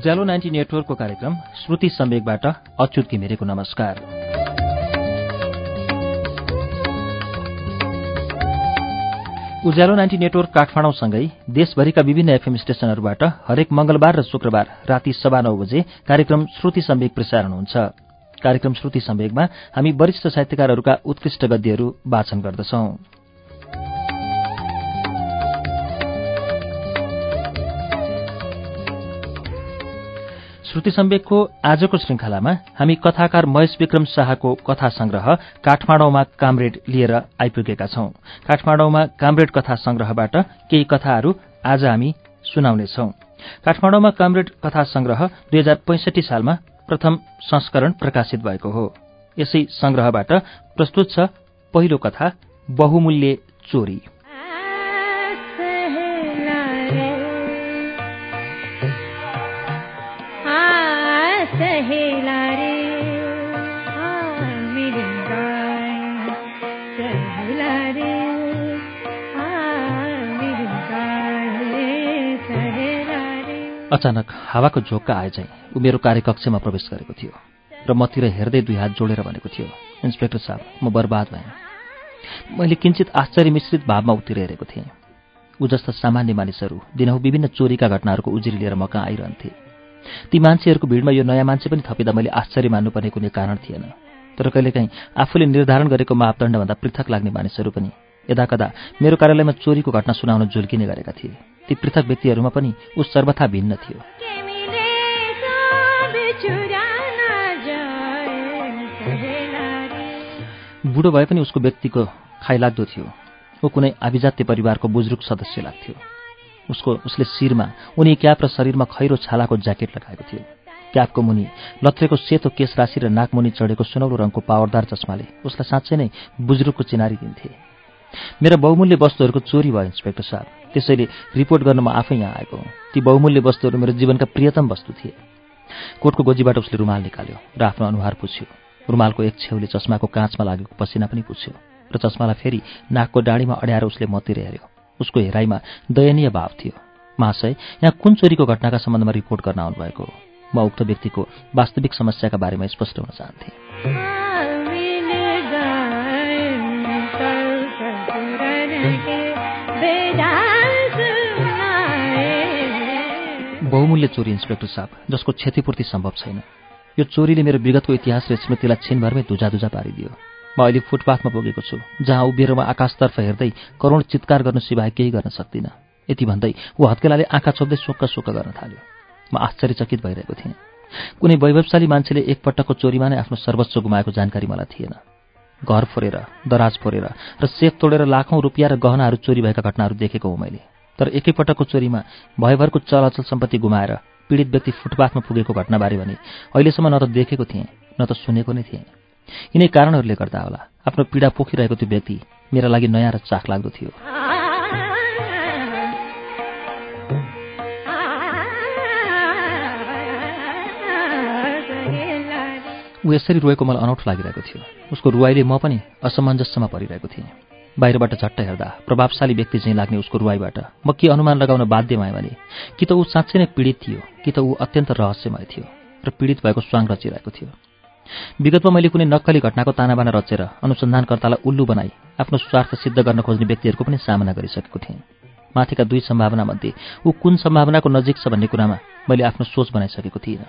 उज्यालो 90 नेटवर्कको कार्यक्रम श्रुति सम्वेकबाट अच्युत घिमिरेको नमस्कार। उज्यालो 90 नेटवर्क काठमाडौँसँगै देशभरिका विभिन्न एफएम स्टेशनहरूबाट हरेक मंगलबार र शुक्रबार राति 9:15 बजे कार्यक्रम श्रुति सम्वेक प्रसारण हुन्छ। कार्यक्रम श्रुति सम्वेकमा हामी वरिष्ठ साहित्यकारहरूका उत्कृष्ट गद्यहरू वाचन गर्दछौं। श्रुति सम्वेकको आजको श्रृंखलामा हामी कथाकार महेश विक्रम शाहको कथा संग्रह काठमाडौँमा कामरेड लिएर आइपुगेका छौं। काठमाडौँमा कामरेड कथा संग्रहबाट केही कथाहरू आज हामी सुनाउनेछौं। काठमाडौँमा कामरेड कथा संग्रह 2065 सालमा प्रथम संस्करण प्रकाशित भएको हो। यसै संग्रहबाट प्रस्तुत छ पहिलो कथा बहुमूल्य चोरी। अचानक हावाको झोक्का आए चाहिँ ऊ मेरो कार्यकक्षमा प्रवेश गरेको थियो र मतिर हेर्दै दुई हात जोडेर भनेको थियो, इन्सपेक्टर साहब, म बर्बाद भएँ। मैले किञ्चित आश्चर्य मिश्रित भावमा उतिर हेरेको थिएँ। ऊ जस्ता सामान्य मानिसहरू दिनहु विभिन्न चोरीका घटनाहरूको उजुरी लिएर म कहाँ आइरहन्थे। ती मान्छेहरूको भिडमा यो नयाँ मान्छे पनि थपिँदा मैले आश्चर्य मान्नुपर्ने कुनै कारण थिएन। तर कहिलेकाहीँ आफूले निर्धारण गरेको मापदण्डभन्दा पृथक लाग्ने मानिसहरू पनि यदाकदा मेरो कार्यालयमा चोरीको घटना सुनाउन झुल्किने गरेका थिए। ती पृथक व्यक्तिहरूमा पनि ऊ सर्वथा भिन्न थियो। बुढो भए पनि उसको व्यक्तिको खाइलाग्दो थियो। ऊ कुनै अभिजात्य परिवारको बुजुर्ग सदस्य लाग्थ्यो। उसले शिरमा उनी क्याप र शरीरमा खैरो छालाको ज्याकेट लगाएको थियो। क्यापको मुनि लत्रेको सेतो केश राशि र नाकमुनि चढेको सुनौलो रङको पावरदार चस्माले उसलाई साँच्चै नै बुजुर्गको चिनारी दिन्थे। मेरा बहुमूल्य वस्तुहरूको चोरी भयो इन्सपेक्टर साहब, त्यसैले रिपोर्ट गर्न म आफै यहाँ आएको हुँ। ती बहुमूल्य वस्तुहरू मेरो जीवनका प्रियतम वस्तु थिए। कोटको गोजीबाट उसले रुमाल निकाल्यो र आफ्नो अनुहार पुछ्यो। रुमालको एक छेउले चस्माको काँचमा लागेको पसिना पनि पुछ्यो र चस्मालाई फेरि नाकको डाँडीमा अड्याएर उसले मतिर हेऱ्यो। उसको हेराइमा दयनीय भाव थियो। महाशय, यहाँ कुन चोरीको घटनाका सम्बन्धमा रिपोर्ट गर्न आउनुभएको हो? म उक्त व्यक्तिको वास्तविक समस्याका बारेमा स्पष्ट हुन चाहन्थेँ। बहुमूल्य चोरी इन्सपेक्टर साहब, जसको क्षतिपूर्ति सम्भव छैन। यो चोरीले मेरो विगतको इतिहास र स्मृतिलाई छिनभरमै धुजाधुजा पारिदियो। म अहिले फुटपाथमा पुगेको छु, जहाँ उभिएर म आकाशतर्फ हेर्दै करोड चित्कार गर्न सिवाय केही गर्न सक्दिनँ। यति भन्दै ऊ हत्केलाले आँखा छोप्दै सोक्क गर्न थाल्यो। म आश्चर्यचकित भइरहेको थिएँ। कुनै वैभवशाली मान्छेले एकपटकको चोरीमा नै आफ्नो सर्वस्व गुमाएको जानकारी मलाई थिएन। घर फोरेर, दराज फोरेर र सेफ तोडेर लाखौं रुपियाँ र गहनाहरू चोरी भएका घटनाहरू देखेको हो मैले। तर एकैपटकको चोरीमा भयभरको चलअचल सम्पत्ति गुमाएर पीडित व्यक्ति फुटपाथमा पुगेको घटनाबारे भने अहिलेसम्म न त देखेको थिएँ न त सुनेको नै थिएँ। यिनै कारणहरूले गर्दा होला आफ्नो पीडा पोखिरहेको त्यो व्यक्ति मेरा लागि नयाँ र चाखलाग्दो थियो। ऊ यसरी रोएको मलाई अनौठो लागिरहेको थियो। उसको रुवाईले म पनि असमञ्जस्यमा परिरहेको थिएँ। बाहिरबाट झट्ट हेर्दा प्रभावशाली व्यक्ति चाहिँ लाग्ने उसको रुवाईबाट म के अनुमान लगाउन बाध्य भएँ भने कि त ऊ साँच्चै नै पीडित थियो, कि त ऊ अत्यन्त रहस्यमय थियो र पीडित भएको स्वाङ रचिरहेको थियो। विगतमा मैले कुनै नक्कली घटनाको तानाबाना रचेर अनुसन्धानकर्तालाई उल्लु बनाई आफ्नो स्वार्थ सिद्ध गर्न खोज्ने व्यक्तिहरूको पनि सामना गरिसकेको थिएँ। माथिका दुई सम्भावनामध्ये ऊ कुन सम्भावनाको नजिक छ भन्ने कुरामा मैले आफ्नो सोच बनाइसकेको थिइनँ।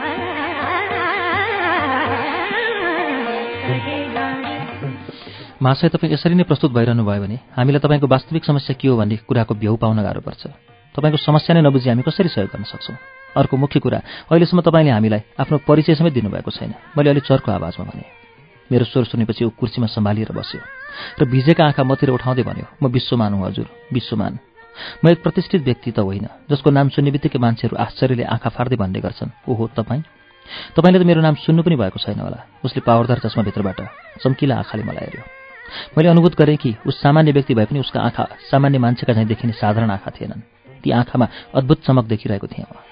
महाशय, तपाईँ यसरी नै प्रस्तुत भइरहनु भयो भने हामीलाई तपाईँको वास्तविक समस्या के हो भन्ने कुराको भ्यू पाउन गाह्रो पर्छ। तपाईँको समस्या नै नबुझी हामी कसरी सहयोग गर्न सक्छौँ? अर्को मुख्य कुरा, अहिलेसम्म तपाईँले हामीलाई आफ्नो परिचय समेत दिनुभएको छैन। मैले अलि चर्को आवाजमा भने। मेरो स्वर सुनेपछि ऊ कुर्सीमा सम्हालिएर बस्यो र भिजेका आँखा मतिर उठाउँदै भन्यो, म विश्वमान हुँ हजुर, विश्वमान। म एक प्रतिष्ठित व्यक्ति त होइन जसको नाम सुन्ने बित्तिकै मान्छेहरू आश्चर्यले आँखा फार्दै भन्ने गर्छन्, ओहो तपाईँ? तपाईँले त मेरो नाम सुन्नु पनि भएको छैन होला। उसले पावरदार चस्माभित्रबाट चम्किला आँखाले मलाई हेऱ्यो। मैले अनुभूत गरेँ कि उस सामान्य व्यक्ति भए पनि उसका आँखा सामान्य मान्छेका झैँ देखिने साधारण आँखा थिएनन्। ती आँखामा अद्भुत चमक देखिरहेको थिएँ म।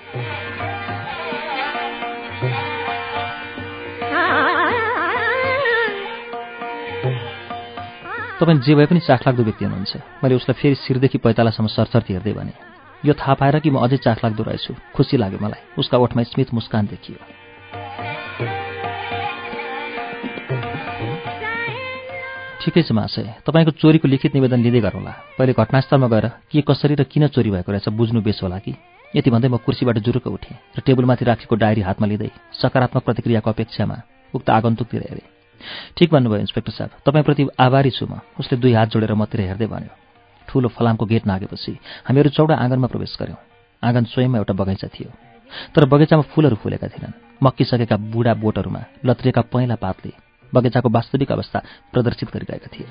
तपाईँ जे भए पनि चाखलाग्दो व्यक्ति हुनुहुन्छ। मैले उसलाई फेरि शिरदेखि पैतालासम्म सरसर्ती हेर्दै भने। यो थाहा पाएर कि म अझै चाखलाग्दो रहेछु खुसी लाग्यो मलाई। उसका ओठमा स्मित मुस्कान देखियो। ठिकै छ महाशय, तपाईँको चोरीको लिखित निवेदन लिँदै गरौँला। पहिले घटनास्थलमा गएर के कसरी र किन चोरी भएको रहेछ बुझ्नु बेस होला कि। यति भन्दै म कुर्सीबाट जुरुक्क उठेँ र टेबलमाथि राखेको डायरी हातमा लिँदै सकारात्मक प्रतिक्रियाको अपेक्षामा उक्त आगन्तुकतिर हेरेँ। ठिक भन्नुभयो इन्सपेक्टर साहब, तपाईँप्रति आभारी छु म। उसले दुई हात जोडेर मतिर हेर्दै भन्यो। ठूलो फलामको गेट नागेपछि हामीहरू चौडा आँगनमा प्रवेश गर्यौँ। आँगन स्वयंमा एउटा बगैँचा थियो, तर बगैँचामा फूलहरू फुलेका थिएनन्। मक्किसकेका बुढा बोटहरूमा लत्रिएका पहेँला पातले बगैँचाको वास्तविक अवस्था प्रदर्शित गरिरहेका थिए।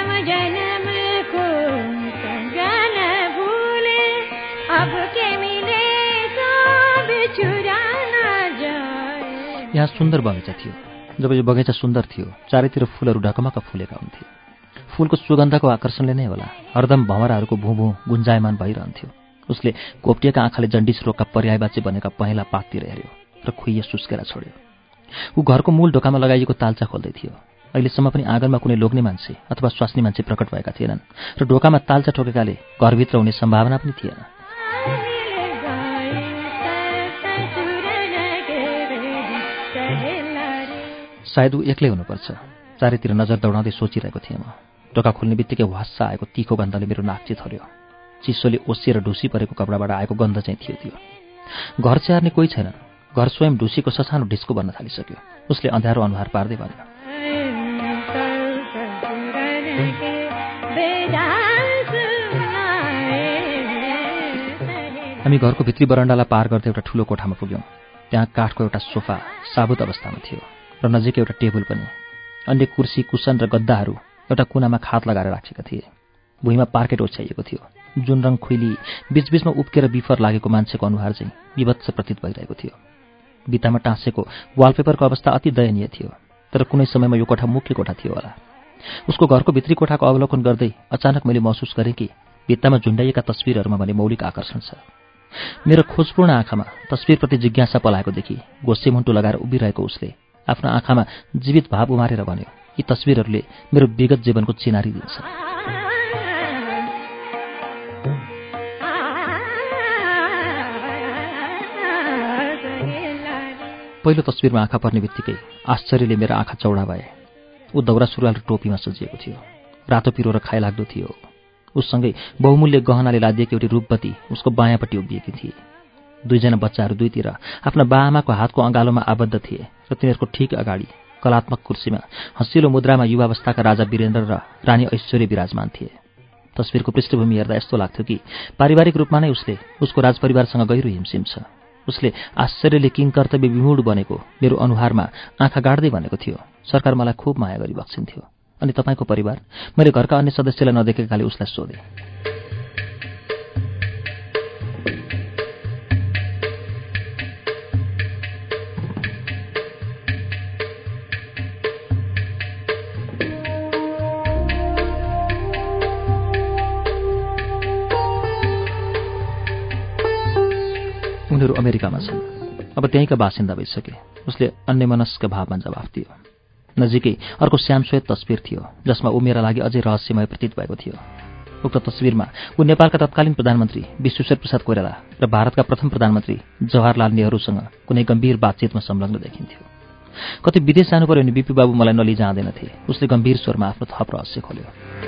यहाँ सुन्दर बगैँचा थियो। जब यो बगैँचा सुन्दर थियो, चारैतिर फूलहरू ढकमक फुलेका हुन्थे। फूलको सुगन्धको आकर्षणले नै होला हरदम भँवराहरूको भुँ गुन्जायमान भइरहन्थ्यो। उसले घोप्टिएका आँखाले जन्डिस रोगका पर्यायवाची बनेका पहेँला पाततिर हेऱ्यो र खुइए सुस्केर छोड्यो। ऊ घरको मूल ढोकामा लगाइएको ताल्चा खोल्दै थियो। अहिलेसम्म पनि आँगनमा कुनै लोग्ने मान्छे अथवा स्वास्नी मान्छे प्रकट भएका थिएनन् र ढोकामा ताल्चा ठोकेकाले घरभित्र हुने सम्भावना पनि थिएन। सायद ऊ एक्लै हुनुपर्छ। चारैतिर नजर दौडाउँदै सोचिरहेको थिएँ म। ढोका खोल्ने बित्तिकै वास्सा आएको तीखो गन्धले मेरो नाक चिथर्यो। चिसोले ओसिएर ढुसी परेको कपडाबाट आएको गन्ध चाहिँ थियो त्यो। घर स्याहार्ने कोही छैन। घर स्वयं ढुसीको ससानो ढिस्को बन्न थालिसक्यो। उसले अँध्यारो अनुहार पार्दै भन्यो, हामी घरको भित्री बरण्डालाई पार गर्दै एउटा ठूलो कोठामा पुग्यौँ। त्यहाँ काठको एउटा सोफा साबुत अवस्थामा थियो र नजिकै एउटा टेबल पनि। अन्य कुर्सी, कुसन र गद्दाहरू एउटा कुनामा खात लगाएर राखेका थिए। भुइँमा पार्केट ओछ्याइएको थियो। जुन रङ खुइली बीचबीचमा उप्केर बिफर लागेको मान्छेको अनुहार चाहिँ विभत्स प्रतीत भइरहेको थियो। भित्तामा टाँसेको वालपेपरको अवस्था अति दयनीय थियो, तर कुनै समयमा यो कोठा मुख्य कोठा थियो होला। उसको घरको भित्री कोठाको अवलोकन गर्दै अचानक मैले महसुस गरेँ कि भित्तामा झुन्डाइएका तस्विरहरूमा भने मौलिक आकर्षण छ। मेरो खोजपूर्ण आँखामा तस्विरप्रति जिज्ञासा पलाएको देखि गोस्से मुन्टु लगाएर उभिरहेको उसले आफ्नो आँखामा जीवित भाव उमारेर भन्यो, यी तस्विरहरूले मेरो विगत जीवनको चिनारी दिन्छ। पहिलो तस्विरमा आँखा पर्ने बित्तिकै आश्चर्यले मेरा आँखा चौडा भए। ऊ दौरा सुरुवाल र टोपीमा सजिएको थियो। रातो पिरो र खाइलाग्दो थियो। उससँगै बहुमूल्य गहनाले लादिएकी एउटी रूपवती उसको बायाँपट्टि उभिएकी थिए। दुईजना बच्चाहरू दुईतिर आफ्ना बाआमाको हातको अँगालोमा आबद्ध थिए र तिनीहरूको ठिक अगाडि कलात्मक कुर्सीमा हँसिलो मुद्रामा युवावस्थाका राजा वीरेन्द्र र रानी ऐश्वर्य विराजमान थिए। तस्विरको पृष्ठभूमि हेर्दा यस्तो लाग्थ्यो कि पारिवारिक रूपमा नै उसले उसको राजपरिवारसँग गहिरो हिमसिम छ। उसले आश्चर्यले किङकर्तव्य विमूढ बनेको मेरो अनुहारमा आँखा गाड्दै भनेको थियो, सरकार मलाई खुब माया गरी बक्सिन्थ्यो। अनि तपाईँको परिवार? मैले घरका अन्य सदस्यलाई नदेखेकाले उसलाई सोधेँ। उनीहरू अमेरिकामा छन्। अब त्यहीँका बासिन्दा भइसके। उसले अन्यमनस्क भावमा जवाफ दियो। नजिकै अर्को श्यामश्वेत तस्विर थियो जसमा ऊ मेरा लागि अझै रहस्यमय प्रतीत भएको थियो। उक्त तस्विरमा ऊ नेपालका तत्कालीन प्रधानमन्त्री विश्वेश्वर प्रसाद कोइराला र भारतका प्रथम प्रधानमन्त्री जवाहरलाल नेहरूसँग कुनै गम्भीर बातचितमा संलग्न देखिन्थ्यो। कतै विदेश जानु पर्यो भने बिपी बाबु मलाई नलिजाँदैनथे। उसले गम्भीर स्वरमा आफ्नो थप रहस्य खोल्यो।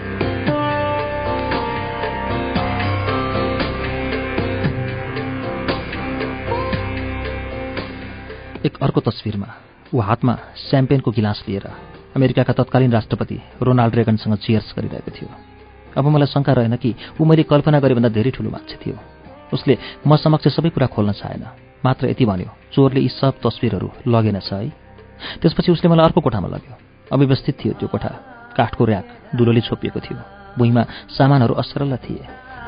एक अर्को तस्विरमा ऊ हातमा स्याम्पेनको गिलास लिएर अमेरिकाका तत्कालीन राष्ट्रपति रोनाल्ड रेगनसँग चियर्स गरिरहेको थियो। अब मलाई शङ्का रहेन कि ऊ मैले कल्पना गरेभन्दा धेरै ठुलो मान्छे थियो। उसले म समक्ष सबै कुरा खोल्न चाहेन, मात्र यति भन्यो, चोरले यी सब तस्विरहरू लगेनछ है। त्यसपछि उसले मलाई अर्को कोठामा लग्यो। अव्यवस्थित थियो त्यो कोठा। काठको र्याक धुलोले छोपिएको थियो। भुइँमा सामानहरू असरल थिए।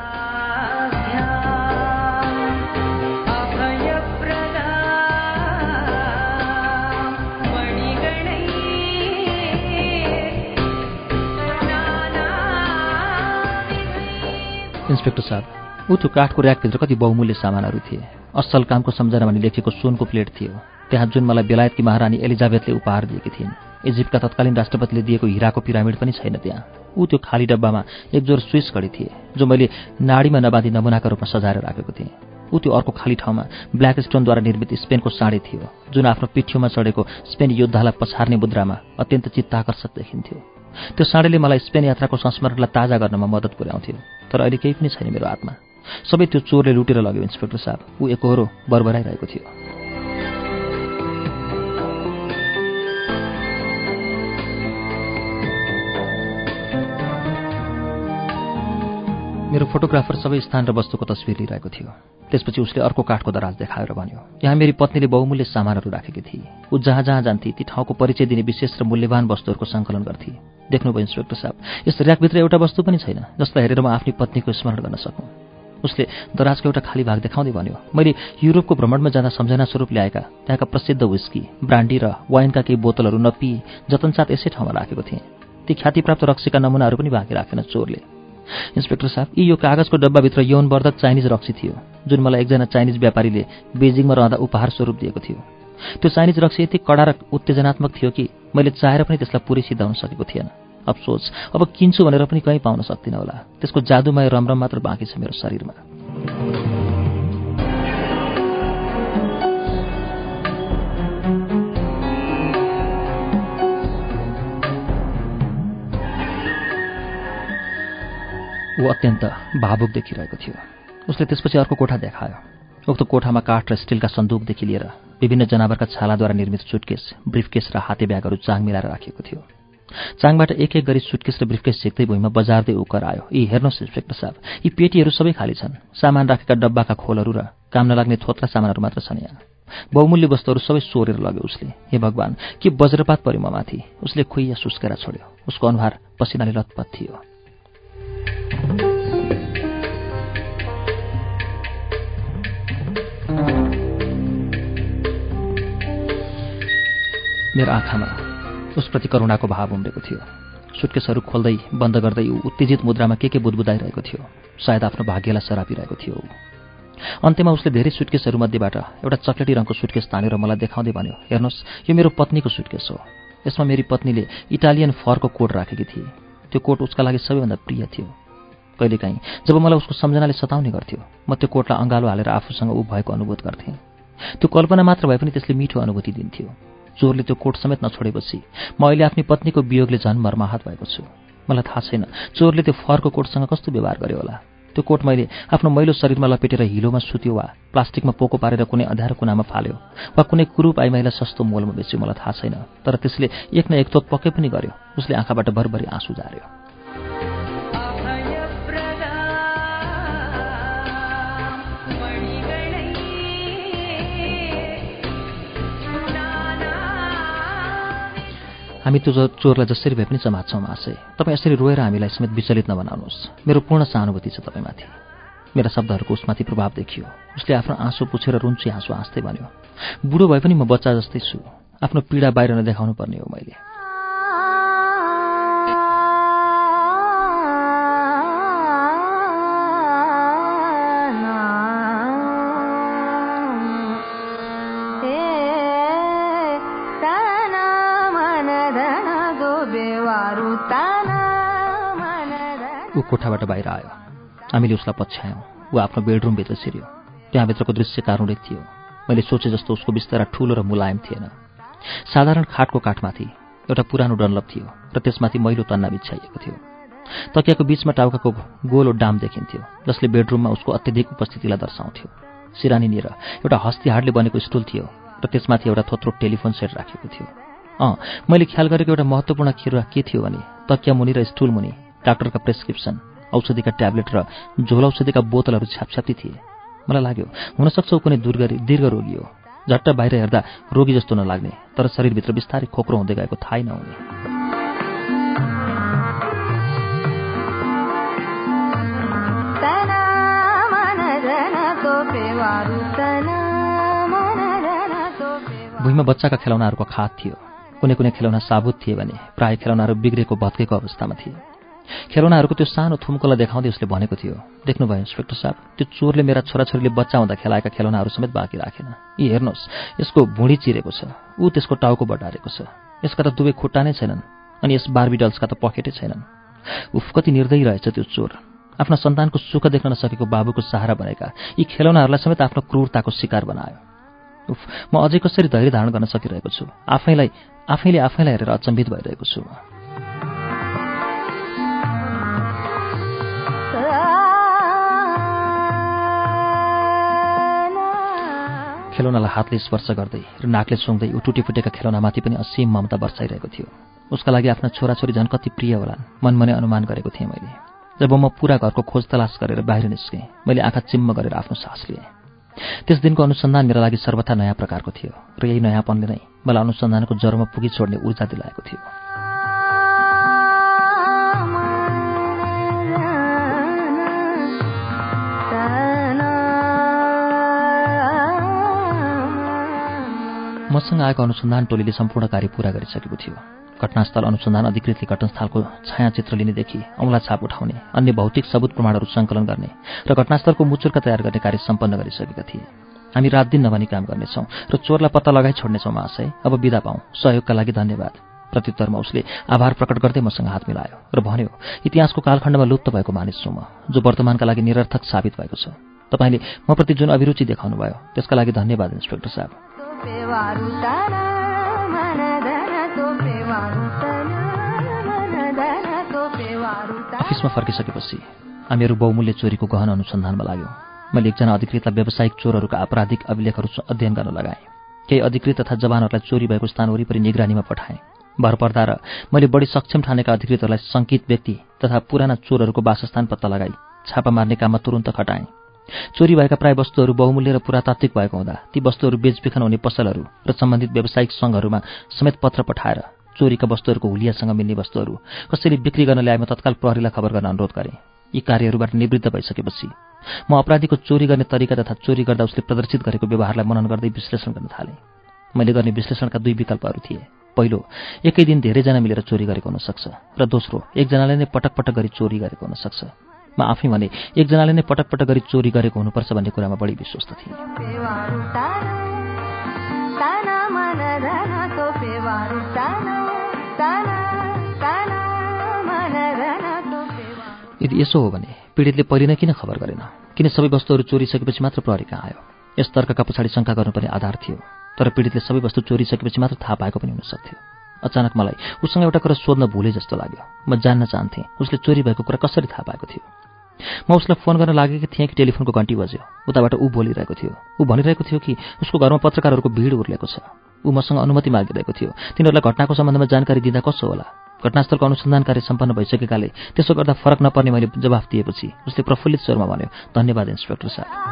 इन्सपेक्टर साहब, ऊ त्यो काठको र्याकभित्र कति बहुमूल्य सामानहरू थिए। असल कामको सम्झना भनी लेखिएको सुनको प्लेट थियो त्यहाँ, जुन मलाई बेलायतकी महारानी एलिजाबेथले उपहार दिएकी थिइन्। इजिप्टका तत्कालीन राष्ट्रपतिले दिएको हिराको पिरामिड पनि छैन त्यहाँ। त्यो खाली डब्बामा एक जोर स्विस घडी थिए जो मैले नाडीमा नबाँधी नमुनाका रूपमा सजाएर राखेको थिएँ। त्यो अर्को खाली ठाउँमा ब्ल्याक स्टोनद्वारा निर्मित स्पेनको साँढे थियो जुन आफ्नो पिठ्यूमा चढेको स्पेनी योद्धालाई पछार्ने मुद्रामा अत्यन्त चित्ताकर्षक देखिन्थ्यो। त्यो साँढेले मलाई स्पेन यात्राको संस्मरणलाई ताजा गर्नमा मद्दत पुर्याउँथ्यो। तर अहिले केही पनि छैन मेरो हातमा। सबै त्यो चोरले लुटेर लग्यो इन्सपेक्टर साहब। एकहोरो बरबराइरहेको थियो। मेरो फोटोग्राफर सबै स्थान र वस्तुको तस्बिर लिइरहेको थियो। त्यसपछि उसले अर्को काठको दराज देखायो र भन्यो, यहाँ मेरी पत्नीले बहुमूल्य सामानहरू राखेकी थिए। जहाँ जहाँ जान्थे ती ठाउँको परिचय दिने विशेष र मूल्यवान वस्तुहरूको सङ्कलन गर्थे। देख्नुभयो इन्सपेक्टर साहब, यस र्याकभित्र एउटा वस्तु पनि छैन जसलाई हेरेर म आफ्नी पत्नीको स्मरण गर्न सकौँ। उसले दराजको एउटा खाली भाग देखाउँदै भन्यो, मैले युरोपको भ्रमणमा जाँदा सम्झना स्वरूप ल्याएका त्यहाँका प्रसिद्ध विस्की, ब्रान्डी र वाइनका केही बोतलहरू नपिई जतनसाथ यसै ठाउँमा राखेको थिएँ। ती ख्यातिप्राप्त रक्सीका नमुनाहरू पनि बाँकी राखेन चोरले। इन्सपेक्टर साहब, यो कागजको डब्बाभित्र यौनवर्धक चाइनिज रक्सी थियो जुन मलाई एकजना चाइनिज व्यापारीले बेजिङमा रहँदा उपहार स्वरूप दिएको थियो। त्यो चाइनिज रक्सी यति कडा र उत्तेजनात्मक थियो कि मैले चाहेर पनि त्यसलाई पुरै सिद्धाउन सकेको थिएन। अफसोस, अब किन्छु भनेर पनि कहीँ पाउन सक्दिनँ होला। त्यसको जादुमय रमरम मात्र बाँकी छ मेरो शरीरमा। ऊ अत्यन्त भावुक देखिरहेको थियो। उसले त्यसपछि अर्को कोठा देखायो। उक्त कोठामा काठ र स्टिलका सन्दुकदेखि लिएर विभिन्न जनावरका छालाद्वारा निर्मित सुटकेस, ब्रिफकेस र हाते ब्यागहरू चाङ मिलाएर राखिएको थियो। चाङबाट एक एक गरी सुटकेस र ब्रिफकेस झिक्दै भुइँमा बजार्दै उकर आयो। हेर्नुहोस् इन्सपेक्टर साहब, यी पेटीहरू सबै खाली छन्। सामान राखेका डब्बाका खोलहरू र काम नलाग्ने थोत्रा सामानहरू मात्र छन् यहाँ। बहुमूल्य वस्तुहरू सबै चोरेर लग्यो उसले। हे भगवान्, के वज्रपात पऱ्यो ममाथि। उसले खुइया सुस्केर छोड्यो। उसको अनुहार पसिनाले लतपत थियो। मेरो आँखामा उसप्रति करुणाको भाव उम्रेको थियो। सुटकेसहरू खोल्दै बन्द गर्दै ऊ उत्तेजित मुद्रामा के बुदबुदाइरहेको थियो। सायद आफ्नो भाग्यलाई सरापिरहेको थियो। अन्त्यमा उसले धेरै सुटकेसहरूमध्येबाट एउटा चक्लेटी रङको सुटकेस तानेर मलाई देखाउँदै भन्यो, हेर्नुहोस्, यो मेरो पत्नीको सुटकेस हो। यसमा मेरी पत्नीले इटालियन फरको कोट राखेकी थिए। त्यो कोट उसका लागि सबैभन्दा प्रिय थियो। कहिलेकाहीँ जब मलाई उसको सम्झनाले सताउने गर्थ्यो, म त्यो कोटलाई अँगालो हालेर आफूसँग ऊ भएको अनुभूत गर्थेँ। त्यो कल्पना मात्र भए पनि त्यसले मिठो अनुभूति दिन्थ्यो। चोरले त्यो कोट समेत नछोडेपछि म अहिले आफ्नी पत्नीको वियोगले झन् मर्माहत भएको छु। मलाई थाहा छैन चोरले त्यो फरको कोटसँग कस्तो व्यवहार गर्यो होला। त्यो कोट मैले आफ्नो मैलो शरीरमा लपेटेर हिलोमा सुत्यो वा प्लास्टिकमा पोको पारेर कुनै अँध्यारो कुनामा फाल्यो वा कुनै कुरूप आइमाईलाई सस्तो मोलमा बेच्यो मलाई थाहा छैन। तर त्यसले एक न एक थोक पक्कै पनि गर्यो। उसले आँखाबाट भरभरी आँसु झार्यो। हामी त्यो चोरलाई जसरी भए पनि समात्छौँ महाशय। तपाईँ यसरी रोएर हामीलाई समेत विचलित नबनाउनुहोस्। मेरो पूर्ण सहानुभूति छ तपाईँमाथि। मेरा शब्दहरूको उसमाथि प्रभाव देखियो। उसले आफ्नो आँसु पुछेर रुन्ची आँसु हाँस्दै भन्यो, बुढो भए पनि म बच्चा जस्तै छु। आफ्नो पीडा बाहिर नदेखाउनु पर्ने हो मैले। ऊ कोठाबाट बाहिर आयो। हामीले उसलाई पछ्यायौँ। ऊ आफ्नो बेडरुमभित्र छिर्यो। त्यहाँभित्रको दृश्य कारुणिक थियो। मैले सोचे जस्तो उसको बिस्तारा ठूलो र मुलायम थिएन। साधारण खाटको काठमाथि एउटा पुरानो डनलप थियो र त्यसमाथि मैलो तन्ना बिछाइएको थियो। तकियाको बीचमा टाउकाको गोलो डाम देखिन्थ्यो जसले बेडरुममा उसको अत्यधिक उपस्थितिलाई दर्शाउँथ्यो। सिरानीनिर एउटा हस्तीहाडले बनेको स्टुल थियो र त्यसमाथि एउटा थोत्रो टेलिफोन सेट राखेको थियो। मैले ख्याल गरेको एउटा महत्त्वपूर्ण कुरा के थियो भने तकिया मुनि र स्टुल मुनि डाक्टरका प्रेस्क्रिप्सन, औषधिका ट्याब्लेट र झोल औषधिका बोतलहरू छ्यापछ्याप्ती थिए। मलाई लाग्यो हुनसक्छ ऊ कुनै दीर्घ रोगी हो। झट्ट बाहिर हेर्दा रोगी जस्तो नलाग्ने तर शरीरभित्र बिस्तारै खोक्रो हुँदै गएको थाहै नहुने। भुइँमा बच्चाका खेलौनाहरूको खात थियो। कुनै कुनै खेलौना साबुत थिए भने प्राय खेलौनाहरू बिग्रेको भत्केको अवस्थामा थिए। खेलौनाहरूको त्यो सानो थुम्कोलाई देखाउँदै उसले भनेको थियो, देख्नुभयो इन्सपेक्टर साहब, त्यो चोरले मेरा छोराछोरीले बच्चा हुँदा खेलाएका खेलौनाहरू समेत बाँकी राखेन। यी हेर्नुहोस्, यसको भुँडी चिरेको छ। ऊ त्यसको टाउको बटारेको छ। यसका त दुवै खुट्टा नै छैनन् अनि यस बार्बी डल्सका त पकेटै छैनन्। उफ, कति निर्दयी रहेछ त्यो चोर। आफ्ना सन्तानको सुख देख्न नसकेको बाबुको सहारा बनेका यी खेलौनाहरूलाई समेत आफ्नो क्रूरताको शिकार बनायो। उफ, म अझै कसरी धैर्य धारण गर्न सकिरहेको छु। आफैले आफैलाई हेरेर अचम्भित भइरहेको छु। खेलौनालाई हातले स्पर्श गर्दै र नाकले सुँग्दै ऊ टुटीफुटेका खेलौनामाथि पनि असीम ममता बर्साइरहेको थियो। उसका लागि आफ्ना छोराछोरी झन् कति प्रिय होलान्, मनमनै अनुमान गरेको थिएँ मैले। जब म पूरा घरको खोज तलास गरेर बाहिर निस्केँ, मैले आँखा चिम्म गरेर आफ्नो सास लिएँ। त्यस दिनको अनुसन्धान मेरा लागि सर्वथा नयाँ प्रकारको थियो र यही नयाँपनले नै मलाई अनुसन्धानको जरोमा पुगी छोड्ने ऊर्जा दिलाएको थियो। मसँग आएको अनुसन्धान टोलीले सम्पूर्ण कार्य पूरा गरिसकेको थियो। घटनास्थल अनुसन्धान अधिकृतले घटनास्थलको छायाचित्र लिनेदेखि औँला छाप उठाउने, अन्य भौतिक सबुत प्रमाणहरू सङ्कलन गर्ने र घटनास्थलको मुचुर्का तयार गर्ने कार्य सम्पन्न गरिसकेका थिए। हामी रात दिन नभनी काम गर्नेछौँ र चोरलाई पत्ता लगाइ छोड्नेछौँ महाशय। अब बिदा पाऊँ, सहयोगका लागि धन्यवाद। प्रत्युत्तरमा उसले आभार प्रकट गर्दै मसँग हात मिलायो र भन्यो, इतिहासको कालखण्डमा लुप्त भएको मानिस छु म, जो वर्तमानका लागि निरर्थक साबित भएको छ। तपाईँले मप्रति जुन अभिरुचि देखाउनु भयो त्यसका लागि धन्यवाद इन्सपेक्टर साहब। अफिसमा फर्किसकेपछि हामीहरू बहुमूल्य चोरीको गहन अनुसन्धानमा लाग्यौँ। मैले एकजना अधिकृतलाई व्यावसायिक चोरहरूका आपराधिक अभिलेखहरू अध्ययन गर्न लगाएँ। केही अधिकृत तथा जवानहरूलाई चोरी भएको स्थान वरिपरि निगरानीमा पठाएँ। भर पर्दा र मैले बढी सक्षम ठानेका अधिकृतहरूलाई शङ्कित व्यक्ति तथा पुराना चोरहरूको वासस्थान पत्ता लगाई छापा मार्ने काममा तुरुन्त खटाएँ। चोरी भएका प्राय वस्तुहरू बहुमूल्य र पुरातात्विक भएको हुँदा ती वस्तुहरू बेचबिखन हुने पसलहरू र सम्बन्धित व्यावसायिक सङ्घहरूमा समेत पत्र पठाएर चोरीका वस्तुहरूको हुलियासँग मिल्ने वस्तुहरू कसैले बिक्री गर्न ल्याएमा तत्काल प्रहरीलाई खबर गर्न अनुरोध गरेँ। यी कार्यहरूबाट निवृत्त भइसकेपछि म अपराधीको चोरी गर्ने तरिका तथा चोरी गर्दा उसले प्रदर्शित गरेको व्यवहारलाई मनन गर्दै विश्लेषण गर्न थालेँ। मैले गर्ने विश्लेषणका दुई विकल्पहरू थिए। पहिलो, एकै दिन धेरैजना मिलेर चोरी गरेको हुन सक्छ र दोस्रो, एकजनाले नै पटक पटक गरी चोरी गरेको हुन सक्छ। म आफै भने एकजनाले नै पटक पटक गरी चोरी गरेको हुनुपर्छ भन्ने कुरामा बढी विश्वस्त थिएँ। यदि यसो हो भने पीडितले पहिले नै किन खबर गरेन? किन सबै वस्तुहरू चोरिसकेपछि मात्र प्रहरी कहाँ आयो? यस तर्कका पछाडि शङ्का गर्नुपर्ने आधार थियो। तर पीडितले सबै वस्तु चोरिसकेपछि मात्र थाहा पाएको पनि हुन सक्थ्यो। अचानक मलाई उसँग एउटा कुरा सोध्न भुले जस्तो लाग्यो। म जान्न चाहन्थेँ उसले चोरी भएको कुरा कसरी थाहा पाएको थियो। म उसलाई फोन गर्न लागेकी थिएँ कि टेलिफोनको घन्टी बज्यो। उताबाट ऊ बोलिरहेको थियो। ऊ भनिरहेको थियो कि उसको घरमा पत्रकारहरूको भिड उर्लेको छ। ऊ मसँग अनुमति मागिरहेको थियो। तिनीहरूलाई घटनाको सम्बन्धमा जानकारी दिँदा कसो होला? घटनास्थलको अनुसन्धान कार्य सम्पन्न भइसकेकाले त्यसो गर्दा फरक नपर्ने मैले जवाफ दिएपछि उसले प्रफुल्लित स्वरमा भन्यो, धन्यवाद इन्सपेक्टर साहब।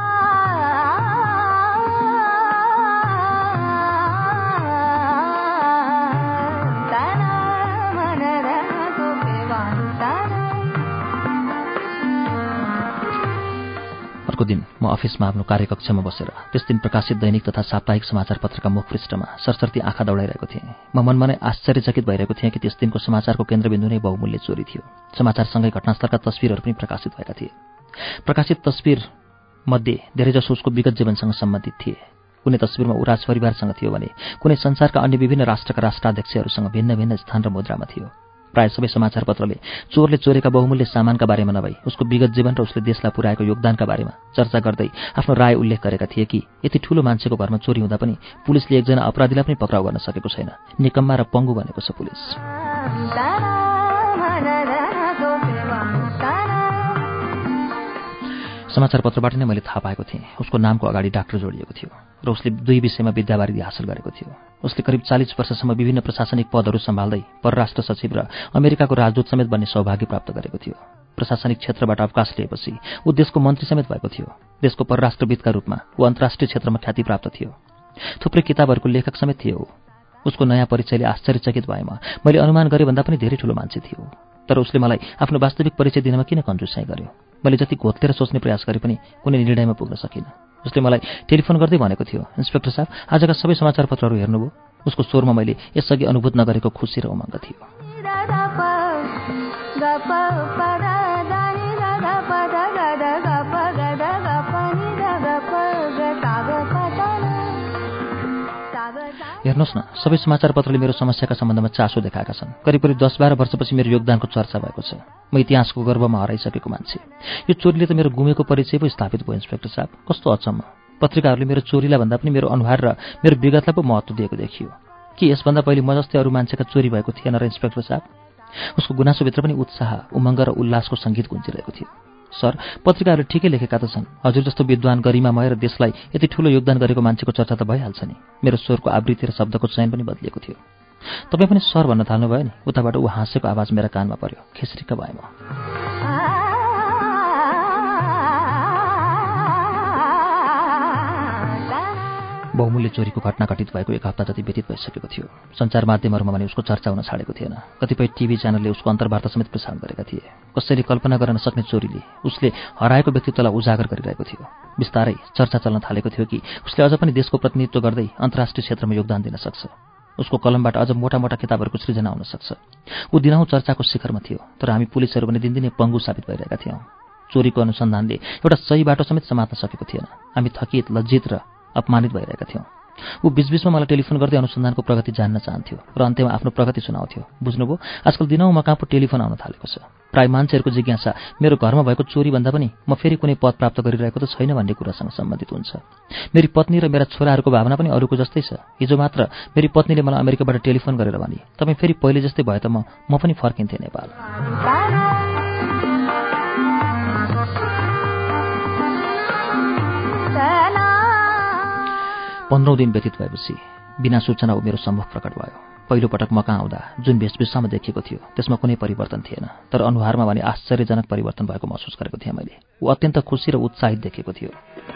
अर्को दिन म अफिसमा आफ्नो कार्यकक्षमा बसेर त्यस दिन प्रकाशित दैनिक तथा साप्ताहिक समाचार पत्रका मुख पृष्ठमा सरसर्ती आँखा दौडाइरहेको थिएँ। म मनमा नै आश्चर्यचकित भइरहेको थिएँ कि त्यस दिनको समाचारको केन्द्रबिन्दु नै बहुमूल्य चोरी थियो। समाचारसँगै घटनास्थलका तस्विरहरू पनि प्रकाशित भएका थिए। प्रकाशित तस्विर मध्ये धेरैजसो उसको विगत जीवनसँग सम्बन्धित थिए। कुनै तस्विरमा ऊ राज परिवारसँग थियो भने कुनै संसारका अन्य विभिन्न राष्ट्रका राष्ट्राध्यक्षहरूसँग भिन्न भिन्न स्थान र मुद्रामा थियो। प्राय सबै समाचारपत्रले चोरले चोरेका बहुमूल्य सामानका बारेमा नभई उसको विगत जीवन र उसले देशलाई पुर्याएको योगदानका बारेमा चर्चा गर्दै आफ्नो राय उल्लेख गरेका थिए कि यति ठूलो मान्छेको घरमा चोरी हुँदा पनि पुलिसले एकजना अपराधीलाई पनि पक्राउ गर्न सकेको छैन। निकम्मा र पङ्गु भनेको छ पुलिस। समाचारपत्रबाट नै मैले थाहा पाएको थिएँ उसको नामको अगाडि डाक्टर जोडिएको थियो र उसले 2 विषयमा विद्यावारिधि हासिल गरेको थियो। उसले करिब 40 वर्षसम्म विभिन्न प्रशासनिक पदहरू सम्हाल्दै परराष्ट्र सचिव र अमेरिकाको राजदूत समेत बन्ने सौभाग्य प्राप्त गरेको थियो। प्रशासनिक क्षेत्रबाट अवकाश लिएपछि ऊ देशको मन्त्री समेत भएको थियो। देशको परराष्ट्रविदका रूपमा ऊ अन्तर्राष्ट्रिय क्षेत्रमा ख्याति प्राप्त थियो। थुप्रै किताबहरूको लेखक समेत थियो। उसको नयाँ परिचयले आश्चर्यचकित भएमा मैले अनुमान गरे भन्दा पनि धेरै ठूलो मान्छे थियो। तर उसले मलाई आफ्नो वास्तविक परिचय दिनमा किन कन्जुसाइ गर्यो? मैले जति घोत्लेर सोच्ने प्रयास गरे पनि कुनै निर्णयमा पुग्न सकिनँ। उसले मलाई टेलिफोन गर्दै भनेको थियो, इन्सपेक्टर साहब, आजका सबै समाचारपत्रहरू हेर्नुभयो? उसको स्वरमा मैले यसअघि अनुभूत नगरेको खुसी र उमङ्ग थियो। हेर्नुहोस् न, सबै समाचारपत्रले मेरो समस्याका सम्बन्धमा चासो देखाएका छन्। करिब 10-12 वर्षपछि मेरो योगदानको चर्चा भएको छ। म इतिहासको गर्वमा हराइसकेको मान्छे। यो चोरीले त मेरो गुमेको परिचय पो स्थापित भयो इन्सपेक्टर साहब। कस्तो अचम्म। पत्रिकाहरूले मेरो चोरीलाई भन्दा पनि मेरो अनुहार र मेरो विगतलाई पो महत्त्व दिएको देखियो। के यसभन्दा पहिले म जस्तै अरू मान्छेका चोरी भएको थिएन र इन्सपेक्टर साहब? उसको गुनासोभित्र पनि उत्साह, उमङ्ग र उल्लासको सङ्गीत गुन्जिरहेको थियो। सर, पत्रिकाहरूले ठिकै लेखेका त छन्। हजुर जस्तो विद्वान, गरिमामय र देशलाई यति ठूलो योगदान गरेको मान्छेको चर्चा त भइहाल्छ नि। मेरो स्वरको आवृत्ति र शब्दको चयन पनि बदलिएको थियो। तपाईँ पनि सर भन्न थाल्नुभयो नि। उताबाट ऊ हाँसेको आवाज मेरा कानमा पर्यो। खिस्रिक्क भएँ म। बहुमूल्य चोरीको घटना घटित भएको 1 हप्ता जति व्यतीत भइसकेको थियो। सञ्चार माध्यमहरूमा भने उसको चर्चा हुन छाडेको थिएन। कतिपय टिभी च्यानलले उसको अन्तर्वार्ता समेत प्रसारण गरेका थिए। कसैले कल्पना गर्न नसक्ने चोरीले उसले हराएको व्यक्तित्वलाई उजागर गरिरहेको थियो। बिस्तारै चर्चा चल्न थालेको थियो कि उसले अझ पनि देशको प्रतिनिधित्व गर्दै अन्तर्राष्ट्रिय क्षेत्रमा योगदान दिन सक्छ। उसको कलमबाट अझ मोटा मोटा किताबहरूको सृजना हुन सक्छ। ऊ दिनहुँ चर्चाको शिखरमा थियो, तर हामी पुलिसहरू पनि दिनदिनै पङ्गु साबित भइरहेका थियौँ। चोरीको अनुसन्धानले एउटा सही बाटो समेत समात्न सकेको थिएन। हामी थकित, लज्जित र अपमानित भइरहेका थियौँ। ऊ बीचबीचमा मलाई टेलिफोन गर्दै अनुसन्धानको प्रगति जान्न चाहन्थ्यो र अन्त्यमा आफ्नो प्रगति सुनाउँथ्यो। बुझ्नुभयो, आजकल दिनहुँ म कहाँ पो टेलिफोन आउन थालेको छ। प्राय मान्छेहरूको जिज्ञासा मेरो घरमा भएको चोरी भन्दा पनि म फेरि कुनै पद प्राप्त गरिरहेको त छैन भन्ने कुरासँग सम्बन्धित हुन्छ। मेरी पत्नी र मेरा छोराहरूको भावना पनि अरूको जस्तै छ। हिजो मात्र मेरी पत्नीले मलाई अमेरिकाबाट टेलिफोन गरेर भने, तपाईँ फेरि पहिले जस्तै भए त म पनि फर्किन्थेँ नेपाल। 15 दिन व्यतीत भएपछि बिना सूचना ऊ मेरो सम्मुख प्रकट भयो। पहिलो पटक म कहाँ आउँदा जुन भेषभूषामा देखिएको थियो त्यसमा कुनै परिवर्तन थिएन, तर अनुहारमा भने आश्चर्यजनक परिवर्तन भएको महसुस गरेको थिएँ मैले। ऊ अत्यन्त खुसी र उत्साहित देखिएको थियो।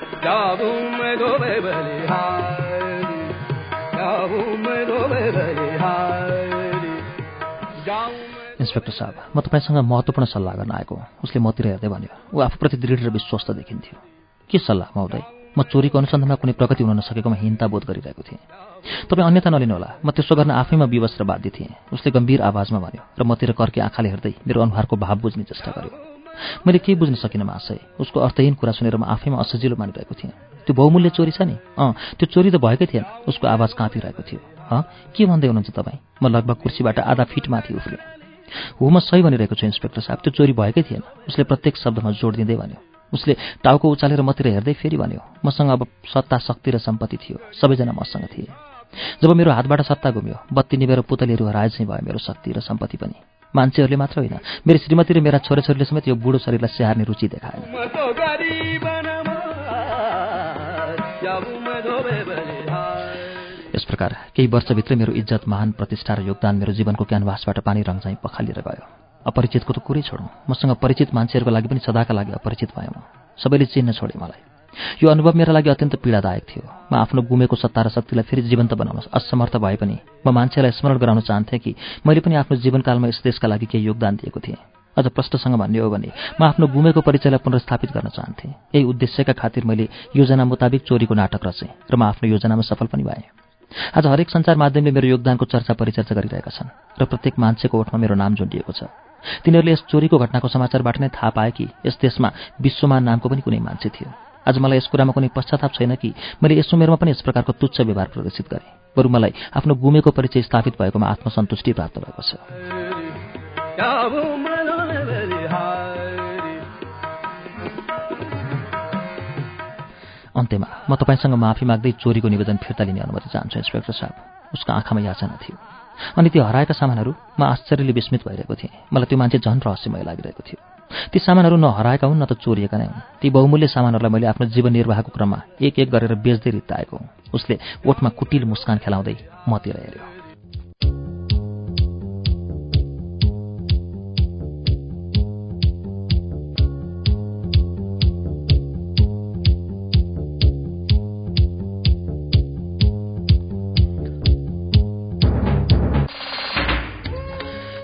इन्सपेक्टर साहब, म तपाईँसँग महत्त्वपूर्ण सल्लाह गर्न आएको हुँ। उसले मतिर हेर्दै भन्यो। ऊ आफूप्रति दृढ र विश्वस्त देखिन्थ्यो। के सल्लाह महोदय? म चोरीको अनुसन्धानमा कुनै प्रगति हुन नसकेकोमा हीनता बोध गरिरहेको थिएँ। तपाईँ अन्यथा नलिनुहोला, म त्यसो गर्न आफैमा विवश र बाध्य थिएँ। उसले गम्भीर आवाजमा भन्यो र मतिर कर्के आँखाले हेर्दै मेरो अनुहारको भाव बुझ्ने चेष्टा गर्यो। मैले केही बुझ्न सकिनँ महाशय। उसको अर्थहीन कुरा सुनेर म आफैमा असजिलो मानिरहेको थिएँ। त्यो बहुमूल्य चोरी छ नि, त्यो चोरी त भएकै थिएन। उसको आवाज काँपिरहेको थियो। के भन्दै हुनुहुन्छ तपाईँ? म लगभग कुर्सीबाट आधा फिट माथि उफ्रेँ। हो, म सही भनिरहेको छु इन्सपेक्टर साहब, त्यो चोरी भएकै थिएन। उसले प्रत्येक शब्दमा जोड दिँदै भन्यो। उसले टाउको उचालेर मतिर हेर्दै फेरि भन्यो, मसँग अब सत्ता, शक्ति र सम्पत्ति थियो। सबैजना मसँग थिए। जब मेरो हातबाट सत्ता गुम्यो, बत्ती निभेर पुतलीहरू हराए चाहिँ भयो मेरो शक्ति र सम्पत्ति पनि। मान्छेहरूले मात्र होइन, मेरी श्रीमती र मेरा छोराछोरीले समेत यो बुढो शरीरलाई स्याहार्ने रुचि देखाए। यस प्रकार केही वर्षभित्रै मेरो इज्जत, मान, प्रतिष्ठा र योगदान मेरो जीवनको क्यानभासबाट पानी रङ चाहिँ पखालिएर गयो। अपरिचितको त कुरै छोडौँ, मसँग परिचित मान्छेहरूको लागि पनि सदाका लागि अपरिचित भएँ म। सबैले चिन्न छोडे मलाई। यो अनुभव मेरा लागि अत्यन्त पीडादायक थियो। म आफ्नो गुमेको सत्ता र शक्तिलाई फेरि जीवन्त बनाउन असमर्थ भए पनि म मान्छेलाई स्मरण गराउन चाहन्थेँ कि मैले पनि आफ्नो जीवनकालमा यस देशका लागि केही योगदान दिएको थिएँ। अझ प्रष्टसँग भन्ने हो भने म आफ्नो गुमेको परिचयलाई पुनर्स्थापित गर्न चाहन्थेँ। यही उद्देश्यका खातिर मैले योजना मुताबिक चोरीको नाटक रचेँ र म आफ्नो योजनामा सफल पनि भएँ। आज हरेक सञ्चार माध्यमले मेरो योगदानको चर्चा परिचर्चा गरिरहेका छन् र प्रत्येक मान्छेको ओठमा मेरो नाम झुन्डिएको छ। तिनीहरूले यस चोरीको घटनाको समाचारबाट नै थाहा पाए कि यस देशमा विश्वमान नामको पनि कुनै मान्छे थियो। आज मलाई यस कुरामा कुनै पश्चाताप छैन कि मैले यस उमेरमा पनि यस प्रकारको तुच्छ व्यवहार प्रदर्शित गरेँ। बरु मलाई आफ्नो गुमेको परिचय स्थापित भएकोमा आत्मसन्तुष्टि प्राप्त भएको छ। अन्त्यमा म तपाईँसँग माफी माग्दै चोरीको निवेदन फिर्ता लिने अनुमति चाहन्छु इन्सपेक्टर साहब। उसको आँखामा याचना थियो। अनि ती हराएका सामानहरू? म आश्चर्यले विस्मित भइरहेको थिएँ। मलाई त्यो मान्छे झन् रहस्यमय लागिरहेको थियो। ती सामानहरू न हराएका हुन् न त चोरिएका नै हुन्। ती बहुमूल्य सामानहरूलाई मैले आफ्नो जीवन निर्वाहको क्रममा एक एक गरेर बेच्दै रित्ताएको हुँ। उसले ओठमा कुटिल मुस्कान खेलाउँदै मतिर हेऱ्यो।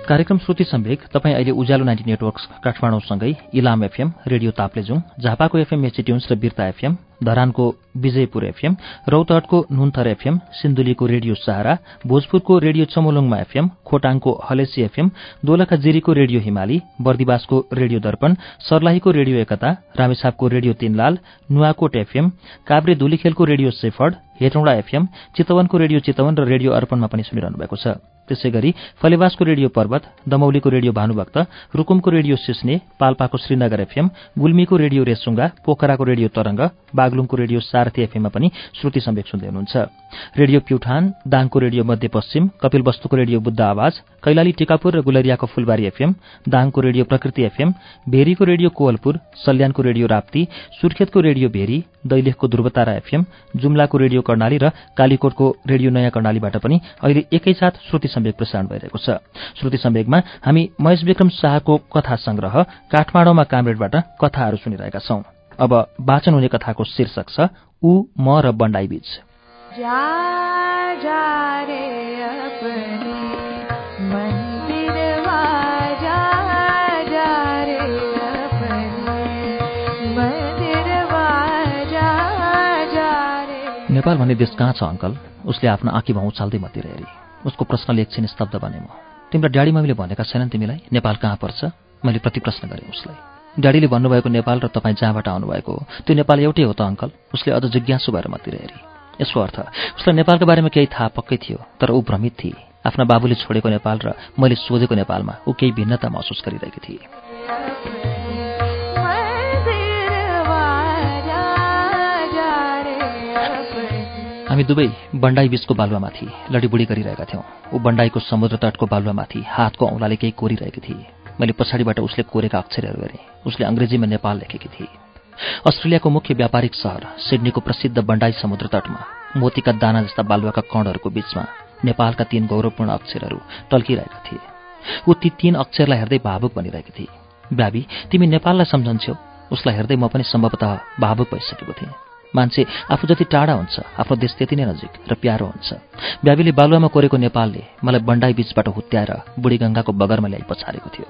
कार्यक्रम श्रुति सम्वेक तपाईँ अहिले उज्यालो 90 नेटवर्क्स काठमाडौँसँगै इलाम एफएम, रेडियो ताप्लेजुङ, झापाको एफएम मेचिट्युन्स र बिर्ता एफएम, धरानको विजयपुर एफएम, रौतहटको नुन्थर एफएम, सिन्धुलीको रेडियो सहारा, भोजपुरको रेडियो चमोलुङमा एफएम, खोटाङको हलेसी एफएम, दोलखा जिरीको रेडियो हिमाली, बर्दिवासको रेडियो दर्पण, सर्लाहीको रेडियो एकता, रामेछापको रेडियो तीनलाल, नुवाकोट एफएम, काभ्रे धुलीखेलको रेडियो सेफर्ड, हेटौँडा एफएम, चितवनको रेडियो चितवन र रेडियो अर्पणमा पनि सुनिरहनु भएको छ। त्यसैगरी फलेवासको रेडियो पर्वत, दमौलीको रेडियो भानुभक्त, रुकुमको रेडियो सिस्ने, पाल्पाको श्रीनगर एफएम, गुल्मीको रेडियो रेसुङ्गा, पोखराको रेडियो तरंग, बागलुङको रेडियो सारथी एफएममा पनि श्रुति सम्वेक सुन्दै हुनुहुन्छ। रेडियो प्युठान, दाङको रेडियो मध्यपश्चिम, कपिलवस्तुको रेडियो बुद्ध आवाज, कैलाली टिकापुर र गुलरियाको फुलबारी एफएम, दाङको रेडियो प्रकृति एफएम, भेरीको रेडियो कोवलपुर, सल्यानको रेडियो राप्ती, सुर्खेतको रेडियो भेरी, दैलेखको ध्रुवतारा एफएम, जुम्लाको रेडियो कर्णाली र कालीकोटको रेडियो नयाँ कर्णालीबाट पनि अहिले एकैसाथ श्रुति सम्वेक प्रसारण भइरहेको छ। श्रुति सम्वेकमा हामी महेश विक्रम शाहको कथा संग्रह काठमाडौँमा कामरेडबाट कथाहरू सुनिरहेका छौं। अब वाचन हुने कथाको शीर्षक छ ऊ, म र बण्डाई बीच। नेपाल भन्ने देश कहाँ छ अंकल? उसले आफ्नो आँखी भाउ उचाल्दै मतिर हेरी। उसको प्रश्नले एकछिन स्तब्ध बने म। तिम्रो ड्याडी मम्मीले भनेका छैनन् तिमीलाई नेपाल कहाँ पर्छ? मैले प्रतिप्रश्न गरेँ उसलाई। ड्याडीले भन्नुभएको नेपाल र तपाईँ जहाँबाट आउनुभएको हो त्यो नेपाल एउटै हो त अंकल? उसले अझ जिज्ञासु भएर मतिर हेरी। यसको अर्थ उसलाई नेपालको बारेमा केही थाहा पक्कै थियो, तर ऊ भ्रमित थिए। आफ्ना बाबुले छोडेको नेपाल र मैले सोधेको नेपालमा ऊ केही भिन्नता महसुस गरिरहेकी थिए। हामी दुवै बण्डाई बीचको बालुवामाथि लडीबुडी गरिरहेका थियौं। ऊ बण्डाईको समुद्र तटको बालुवामाथि हातको औंलाले केही कोरिरहेकी थिए। मैले पछाडिबाट उसले कोरेका अक्षरहरू हेरेँ। उसले अंग्रेजीमा नेपाल लेखेकी थिए। अस्ट्रेलियाको मुख्य व्यापारिक शहर सिडनीको प्रसिद्ध बण्डाई समुद्र तटमा मोतीका दाना जस्ता बालुवाका कणहरूको बीचमा नेपालका 3 गौरवपूर्ण अक्षरहरू टल्किरहेका थिए। ऊ ती 3 अक्षरलाई हेर्दै भावुक बनिरहेकी थिए। ब्याबी, तिमी नेपाललाई सम्झन्छौ? उसलाई हेर्दै म पनि सम्भवतः भावुक भइसकेको थिएँ। मान्छे आफू जति टाढा हुन्छ आफ्नो देश त्यति नै नजिक र प्यारो हुन्छ। ब्याबीले बालुवामा कोरेको नेपालले मलाई बण्डाई बीचबाट हुत्याएर बुढीगंगाको बगरमा ल्याइ पछारेको थियो।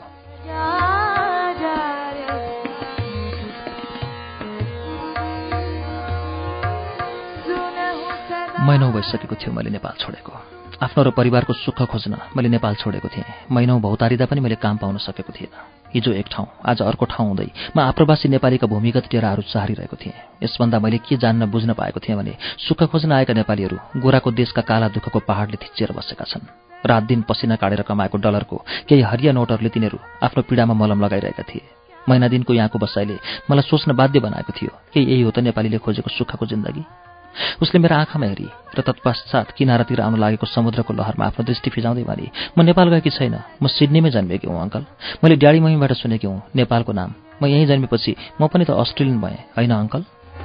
महिनौ भइसकेको थियो मैले नेपाल छोडेको। आफ्नो र परिवारको सुख खोज्न मैले नेपाल छोडेको थिएँ। महिनौ भौतारिँदा पनि मैले काम पाउन सकेको थिएन। हिजो एक ठाउँ, आज अर्को ठाउँ हुँदै म आप्रवासी नेपालीका भूमिगत टेराहरू चारिरहेको थिएँ। यसभन्दा मैले के जान्न बुझ्न पाएको थिएँ भने सुख खोज्न आएका नेपालीहरू गोराको देशका काला दुःखको पहाडले थिचिएर बसेका छन्। रात दिन पसिना काटेर कमाएको डलरको केही हरिया नोटहरूले तिनीहरू आफ्नो पीडामा मलम लगाइरहेका थिए। महिना दिनको यहाँको बसाइले मलाई सोच्न बाध्य बनाएको थियो कि यही हो त नेपालीले खोजेको सुखको जिन्दगी। उसले मेरा आँखामा हेरी र तत्पश्चात किनारातिर आउन लागेको समुद्रको लहरमा आफ्नो दृष्टि फिजाउँदै भने, म नेपाल गएकी छैन, म सिडनीमै जन्मेकी हुँ अंकल। मैले ड्याडी मम्मीबाट सुनेकी हुँ नेपालको नाम। म यहीँ जन्मेपछि म पनि त अस्ट्रेलियन भएँ, होइन अंकल?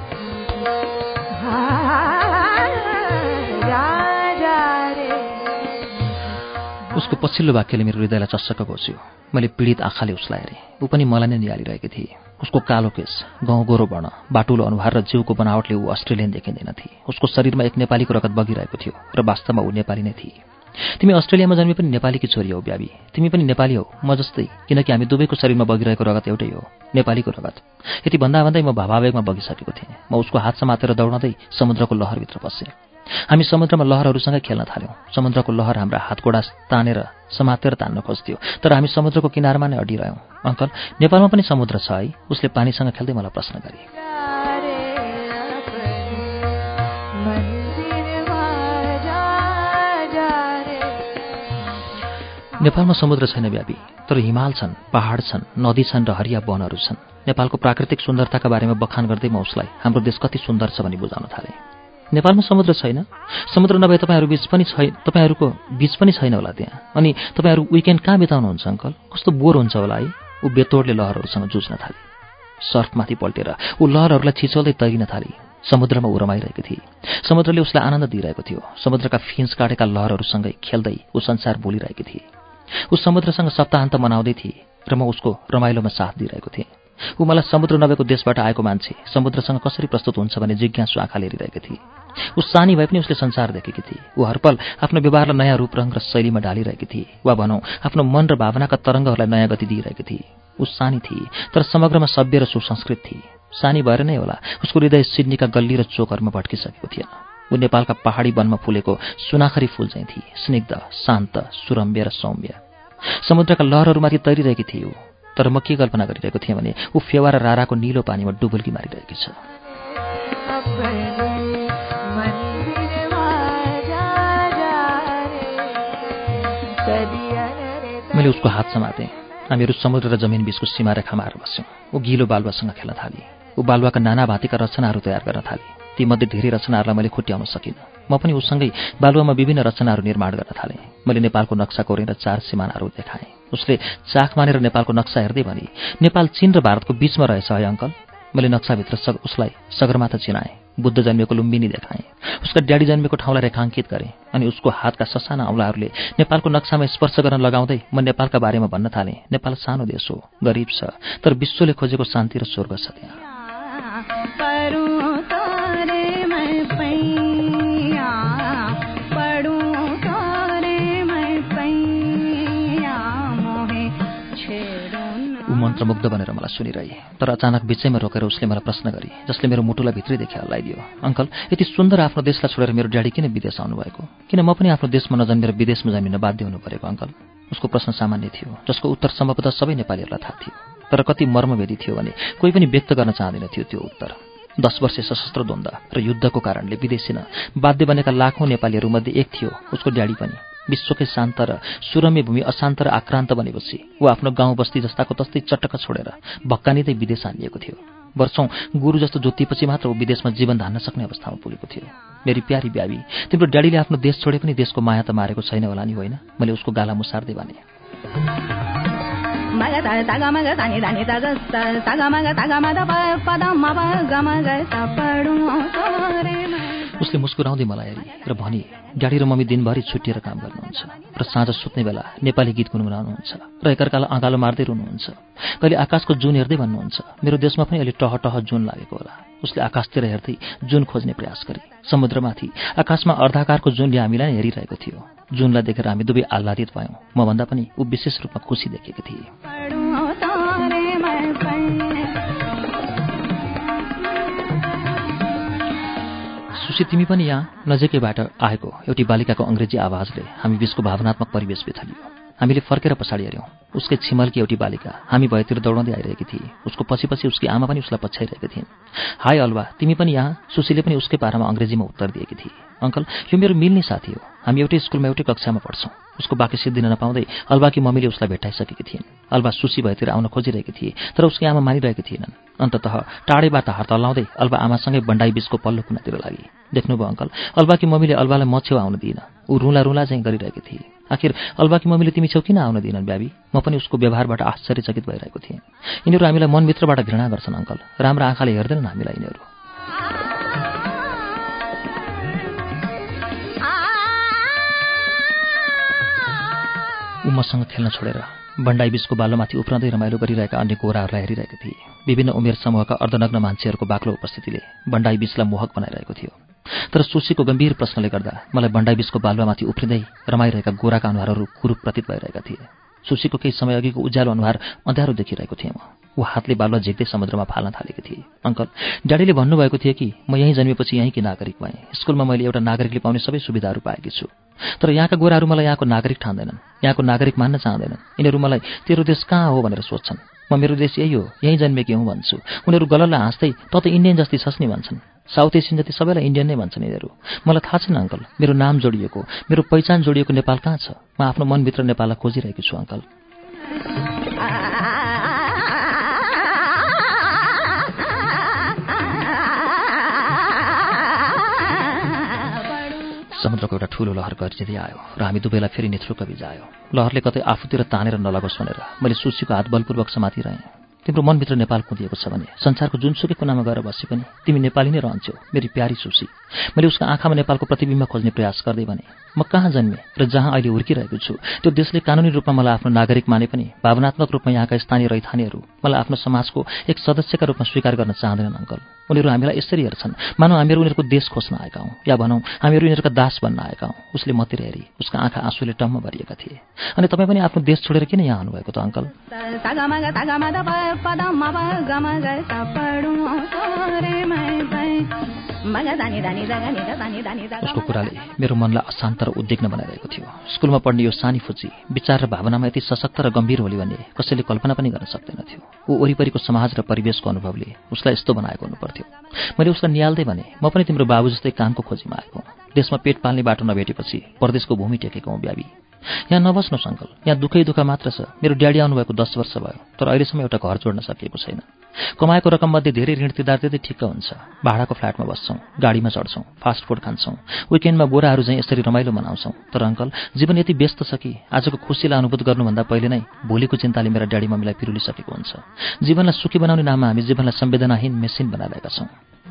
उसको पछिल्लो वाक्यले मेरो हृदयलाई चस्सक घोच्यो। मैले पीडित आँखाले उसलाई हेरेँ। ऊ पनि मलाई नै निहालिरहेकी थिए। उसको कालो केश, गहुँ गोरो वर्ण, बाटुलो अनुहार र जिउको बनावटले ऊ अस्ट्रेलियन देखिँदैन थिए। उसको शरीरमा एक नेपालीको रगत बगिरहेको थियो र वास्तवमा ऊ नेपाली नै थिए। तिमी अस्ट्रेलियामा जन्मे पनि नेपालीकी छोरी हौ ब्याबी। तिमी पनि नेपाली हौ, म जस्तै, किनकि हामी दुवैको शरीरमा बगिरहेको रगत एउटै हो, नेपालीको रगत। यति भन्दा भन्दै म भावावेगमा बगिसकेको थिएँ। म उसको हात समातेर दौडँदै समुद्रको लहरभित्र पसेँ। हामी समुद्रमा लहरहरूसँगै खेल्न थाल्यौं। समुद्रको लहर हाम्रा हातगोडा तानेर समातेर तान्न खोज्थ्यो, तर हामी समुद्रको किनारमा नै अडिरह्यौं। अंकल, नेपालमा पनि समुद्र छ है? उसले पानीसँग खेल्दै मलाई प्रश्न गरे। नेपालमा समुद्र छैन ब्याबी, तर हिमाल छन्, पहाड छन्, नदी छन् र हरिया वनहरू छन्। नेपालको प्राकृतिक सुन्दरताका बारेमा बखान गर्दै म उसलाई हाम्रो देश कति सुन्दर छ भनी बुझाउन थालेँ। नेपालमा समुद्र छैन? समुद्र नभए तपाईँहरूको बीच पनि छैन होला त्यहाँ। अनि तपाईँहरू विकेन्ड कहाँ बिताउनुहुन्छ अंकल? कस्तो बोर हुन्छ होला है? ऊ बेतोडले लहरहरूसँग जुझ्न थाली। सर्फमाथि पल्टेर ऊ लहरहरूलाई छिचोल्दै तैरिन थाली। समुद्रमा ऊ रमाइरहेकी थिए। समुद्रले उसलाई आनन्द दिइरहेको थियो। समुद्रका फिन्स काटेका लहरहरूसँगै खेल्दै ऊ संसार भुलिरहेकी थिए। ऊ समुद्रसँग सप्ताहन्त मनाउँदै थिए र म उसको रमाइलोमा साथ दिइरहेको थिएँ। ऊ मलाई समुद्र नभएको देशबाट आएको मान्छे समुद्रसँग कसरी प्रस्तुत हुन्छ भन्ने जिज्ञासु आँखाले हेरिरहेकी थिए। ऊ सानी भए पनि उसले संसार देखेकी थिए। ऊ हरपल आफ्नो व्यवहारलाई नयाँ रूपरङ र शैलीमा ढालिरहेकी थिए, वा भनौँ आफ्नो मन र भावनाका तरङ्गहरूलाई नयाँ गति दिइरहेकी थिए। ऊ सानी थिए तर समग्रमा सभ्य र सुसंस्कृत थिए। सानी भएर नै होला उसको हृदय सिडनीका गल्ली र चोकहरूमा भट्किसकेको थिएन। ऊ नेपालका पहाडी वनमा फुलेको सुनाखरी फूल चाहिँ थिए, स्निग्ध, शान्त, सुरम्य र सौम्य। समुद्रका लहरहरूमाथि तैरिरहेकी थिए ऊ। तर म के कल्पना गरिरहेको थिएँ भने ऊ फेवा र राराको निलो पानीमा डुबुल्की मारिरहेकी छ। मैले उसको हात समातेँ। हामीहरू समुद्र र जमिन बीचको सीमा रेखामा आएर बस्यौँ। ऊ गिलो बालुवासँग खेल्न थाली। ऊ बालुवाका नाना भाँतीका रचनाहरू तयार गर्न थाली। तीमध्ये धेरै रचनाहरूलाई मैले खुट्याउन सकिनँ। म पनि उसँगै बालुवामा विभिन्न रचनाहरू निर्माण गर्न थालेँ। मैले नेपालको नक्सा कोरेर 4 सिमानाहरू देखाएँ। उसले चाख मानेर नेपालको नक्सा हेर्दै भनी, नेपाल चीन र भारतको बीचमा रहेछ है अङ्कल। मैले नक्साभित्र उसलाई सगरमाथा चिनाएँ, बुद्ध जन्मेको लुम्बिनी देखाएँ, उसका ड्याडी जन्मेको ठाउँलाई रेखाङ्कित गरेँ अनि उसको हातका ससाना औँलाहरूले नेपालको नक्सामा स्पर्श गर्न लगाउँदै म नेपालका बारेमा भन्न थालेँ। नेपाल सानो देश हो, गरिब छ, तर विश्वले खोजेको शान्ति र स्वर्ग छ त्यहाँ। मन्त्रमुग्ध बनेर मलाई सुनिरहे, तर अचानक बिचैमा रोकेर उसले मलाई प्रश्न गरी, जसले मेरो मुटुलाई भित्रैदेखि हल्लाइदियो। अङ्कल, यति सुन्दर आफ्नो देशलाई छोडेर मेरो ड्याडी किन विदेश आउनुभएको? किन म पनि आफ्नो देशमा नजन्मेर विदेशमा जन्मिन बाध्य हुनु परेको अङ्कल? उसको प्रश्न सामान्य थियो, जसको उत्तर सम्भवतः सबै नेपालीहरूलाई थाहा थियो, तर कति मर्मभेदी थियो भने कोही पनि व्यक्त गर्न चाहँदैन थियो त्यो उत्तर। 10 वर्षे सशस्त्र द्वन्द्व र युद्धको कारणले विदेशी बाध्य बनेका लाखौँ नेपालीहरूमध्ये एक थियो उसको ड्याडी पनि। विश्वकै शान्त र सुरम्य भूमि अशान्त र आक्रान्त बनेपछि ऊ आफ्नो गाउँ बस्ती जस्ताको तस्तै चटक्क छोडेर भक्कानिँदै विदेश हानिएको थियो। वर्षौं गुरु जस्तो जोतिपछि मात्र ऊ विदेशमा जीवन धान्न सक्ने अवस्थामा पुगेको थियो। मेरी प्यारी ब्याबी, तिम्रो ड्याडीले आफ्नो देश छोडे पनि देशको माया त मारेको छैन होला नि, होइन? मैले उसको गाला मुसार्दै भने। उसले मुस्कुराउँदै मलाई हेरी र भनी, ड्याडी र मम्मी दिनभरि छुट्टिएर काम गर्नुहुन्छ र साँझ सुत्ने बेला नेपाली गीत गुनगुनाउनुहुन्छ र एकअर्कालाई अँगालो मार्दै रुनुहुन्छ। कहिले आकाशको जुन हेर्दै भन्नुहुन्छ, मेरो देशमा पनि अहिले टह टह जुन लागेको होला। उसले आकाशतिर हेर्दै जुन खोज्ने प्रयास गरे। समुद्रमाथि आकाशमा अर्धाकारको जुनले हामीलाई नै हेरिरहेको थियो। जुनलाई देखेर हामी दुवै आह्लादित भयौँ। मभन्दा पनि ऊ विशेष रूपमा खुसी देखेकी थिए। सुशी, तिमी पनि यहाँ नजिकैबाट आएको एउटी बालिकाको अङ्ग्रेजी आवाजले हामी बीचको भावनात्मक परिवेश बिथलियो। हामीले फर्केर पछाडि हेऱ्यौँ। उसकै छिमलकी एउटी बालिका हामी भएतिर दौडाउँदै आइरहेकी थिए। उसको पछि पछि उसकी आमा पनि उसलाई पछ्याइरहेकी थिइन्। हाय अल्वा, तिमी पनि यहाँ? सुशीले पनि उसकै पारामा अङ्ग्रेजीमा उत्तर दिएकी थिए। अङ्कल, यो मेरो मिल्ने साथी हो। हामी एउटै स्कुलमा एउटै कक्षामा पढ्छौँ। उसको बाँकी सिद्धिन नपाउँदै अल्वाकी मम्मीले उसलाई भेट्टाइसकेकी थिइन्। अल्वा सुशी भएतिर आउन खोजिरहेकी थिए, तर उसकी आमा मानिरहेकी थिएनन्। अन्ततः टाढैबाट हात हल्लाउँदै अल्वा आमासँगै बन्डाई बीचको पल्लो कुनातिर लागि। देख्नुभयो अङ्कल, अल्वाकी मम्मीले अल्वालाई म छेउ आउन दिइन। ऊ रुला रुला चाहिँ गरिरहेकी थिए। आखिर अल्वाकी मम्मीले तिमी छेउ किन आउन दिएनन् ब्याबी? म पनि उसको व्यवहारबाट आश्चर्यचकित भइरहेको थिएँ। यिनीहरू हामीलाई मनभित्रबाट घृणा गर्छन् अङ्कल। राम्रा आँखाले हेर्दैनन् हामीलाई यिनीहरू। ऊ मसँग खेल्न छोडेर बन्डाई बीचको बालोमाथि उफ्रँदै रमाइलो गरिरहेका अन्य गोराहरूलाई हेरिरहेका थिए। विभिन्न उमेर समूहका अर्धनग्न मान्छेहरूको बाक्लो उपस्थितिले बन्डाई बीचलाई मोहक बनाइरहेको थियो। तर सुशीको गम्भीर प्रश्नले गर्दा मलाई बन्डाई बीचको बालुवामाथि उफ्रिँदै रमाइरहेका गोराका अनुहारहरू कुरूप प्रतीत भइरहेका थिए। सुशीको केही समय अघिको उज्यालो अनुहार अँध्यारो देखिरहेको थिएँ म। ऊ हातले बालुवा झिक्दै समुद्रमा फाल्न थालेकी थिए। अङ्कल, ड्याडीले भन्नुभएको थियो कि म यहीँ जन्मेपछि यहीँकी नागरिक भएँ। स्कुलमा मैले एउटा नागरिकले पाउने सबै सुविधाहरू पाएकी छु। तर यहाँका गोराहरू मलाई यहाँको नागरिक ठान्दैनन्, यहाँको नागरिक मान्न चाहँदैनन्। यिनीहरू मलाई तेरो देश कहाँ हो भनेर सोध्छन्। म मेरो देश यही हो, यहीँ जन्मेकी हुँ भन्छु। उनीहरू गलल्ल हाँस्दै त इन्डियन जस्ती छस् नि भन्छन्। साउथ एसियन जति सबैलाई इन्डियन नै भन्छन् यिनीहरू। मलाई थाहा छैन अङ्कल, मेरो नाम जोडिएको, मेरो पहिचान जोडिएको नेपाल कहाँ छ? म आफ्नो मनभित्र नेपाललाई खोजिरहेकी छु अङ्कल। समुद्रको एउटा ठुलो लहर गर्जिँदै आयो र हामी दुवैलाई फेरि निथुर्क भिजायो। लहरले कतै आफूतिर तानेर नलगोस् भनेर मैले सुशीको हात बलपूर्वक समातिरहेँ। तिम्रो मनभित्र नेपाल कुदिएको छ भने संसारको जुनसुकै कुनामा गएर बसे पनि तिमी नेपाली नै रहन्छौ, मेरी प्यारी सुसी। मैले उसका आँखामा नेपालको प्रतिबिम्ब खोज्ने प्रयास गर्दै भने, म कहाँ जन्मे र जहाँ अहिले हुर्किरहेको छु त्यो देशले कानुनी रूपमा मलाई आफ्नो नागरिक माने पनि भावनात्मक रूपमा यहाँका स्थानीय रैथानेहरू मलाई आफ्नो समाजको एक सदस्यका रूपमा स्वीकार गर्न चाहँदैनन् अङ्कल। उनीहरू हामीलाई यसरी हेर्छन् मानौ हामीहरू उनीहरूको देश खोज्न आएका हौँ, या भनौँ हामीहरू उनीहरूका दास बन्न आएका हौँ। उसले मतिर हेरी, उसका आँखा आँसुले टम्म भरिएका थिए। अनि तपाईँ पनि आफ्नो देश छोडेर किन यहाँ आउनुभएको त अङ्कल? उसको कुराले मेरो मनलाई अशान्त र उद्विग्न बनाइरहेको थियो। स्कुलमा पढ्ने यो सानी फुची विचार र भावनामा यति सशक्त र गम्भीर होली भन्ने कसैले कल्पना पनि गर्न सक्दैनथ्यो। ऊ वरिपरिको समाज र परिवेशको अनुभवले उसलाई यस्तो बनाएको हुनुपर्थ्यो। मैले उसलाई निहाल्दै भने, म पनि तिम्रो बाबु जस्तै कामको खोजीमा आएको हुँ। देशमा पेट पाल्ने बाटो नभेटेपछि परदेशको भूमि टेकेको हुँ ब्याबी। यहाँ नबस्नुहोस् अङ्कल, यहाँ दुःखै दुःख मात्र छ। मेरो ड्याडी आउनुभएको 10 वर्ष भयो, तर अहिलेसम्म एउटा घर जोड्न सकिएको छैन। कमाएको रकममध्ये धेरै ऋण तिर्दा तिर्दै ठिक्क हुन्छ। भाडाको फ्ल्याटमा बस्छौँ, गाडीमा चढ्छौँ, फास्ट फुड खान्छौँ, विकेन्डमा गोराहरू चाहिँ यसरी रमाइलो मनाउँछौँ। तर अङ्कल, जीवन यति व्यस्त छ कि आजको खुसीलाई अनुभूत गर्नुभन्दा पहिले नै भोलिको चिन्ताले मेरा ड्याडी मम्मीलाई पिरुलिसकेको हुन्छ। जीवनलाई सुखी बनाउने नाममा हामी जीवनलाई संवेदनाहीन मेसिन बनाइरहेका छौँ।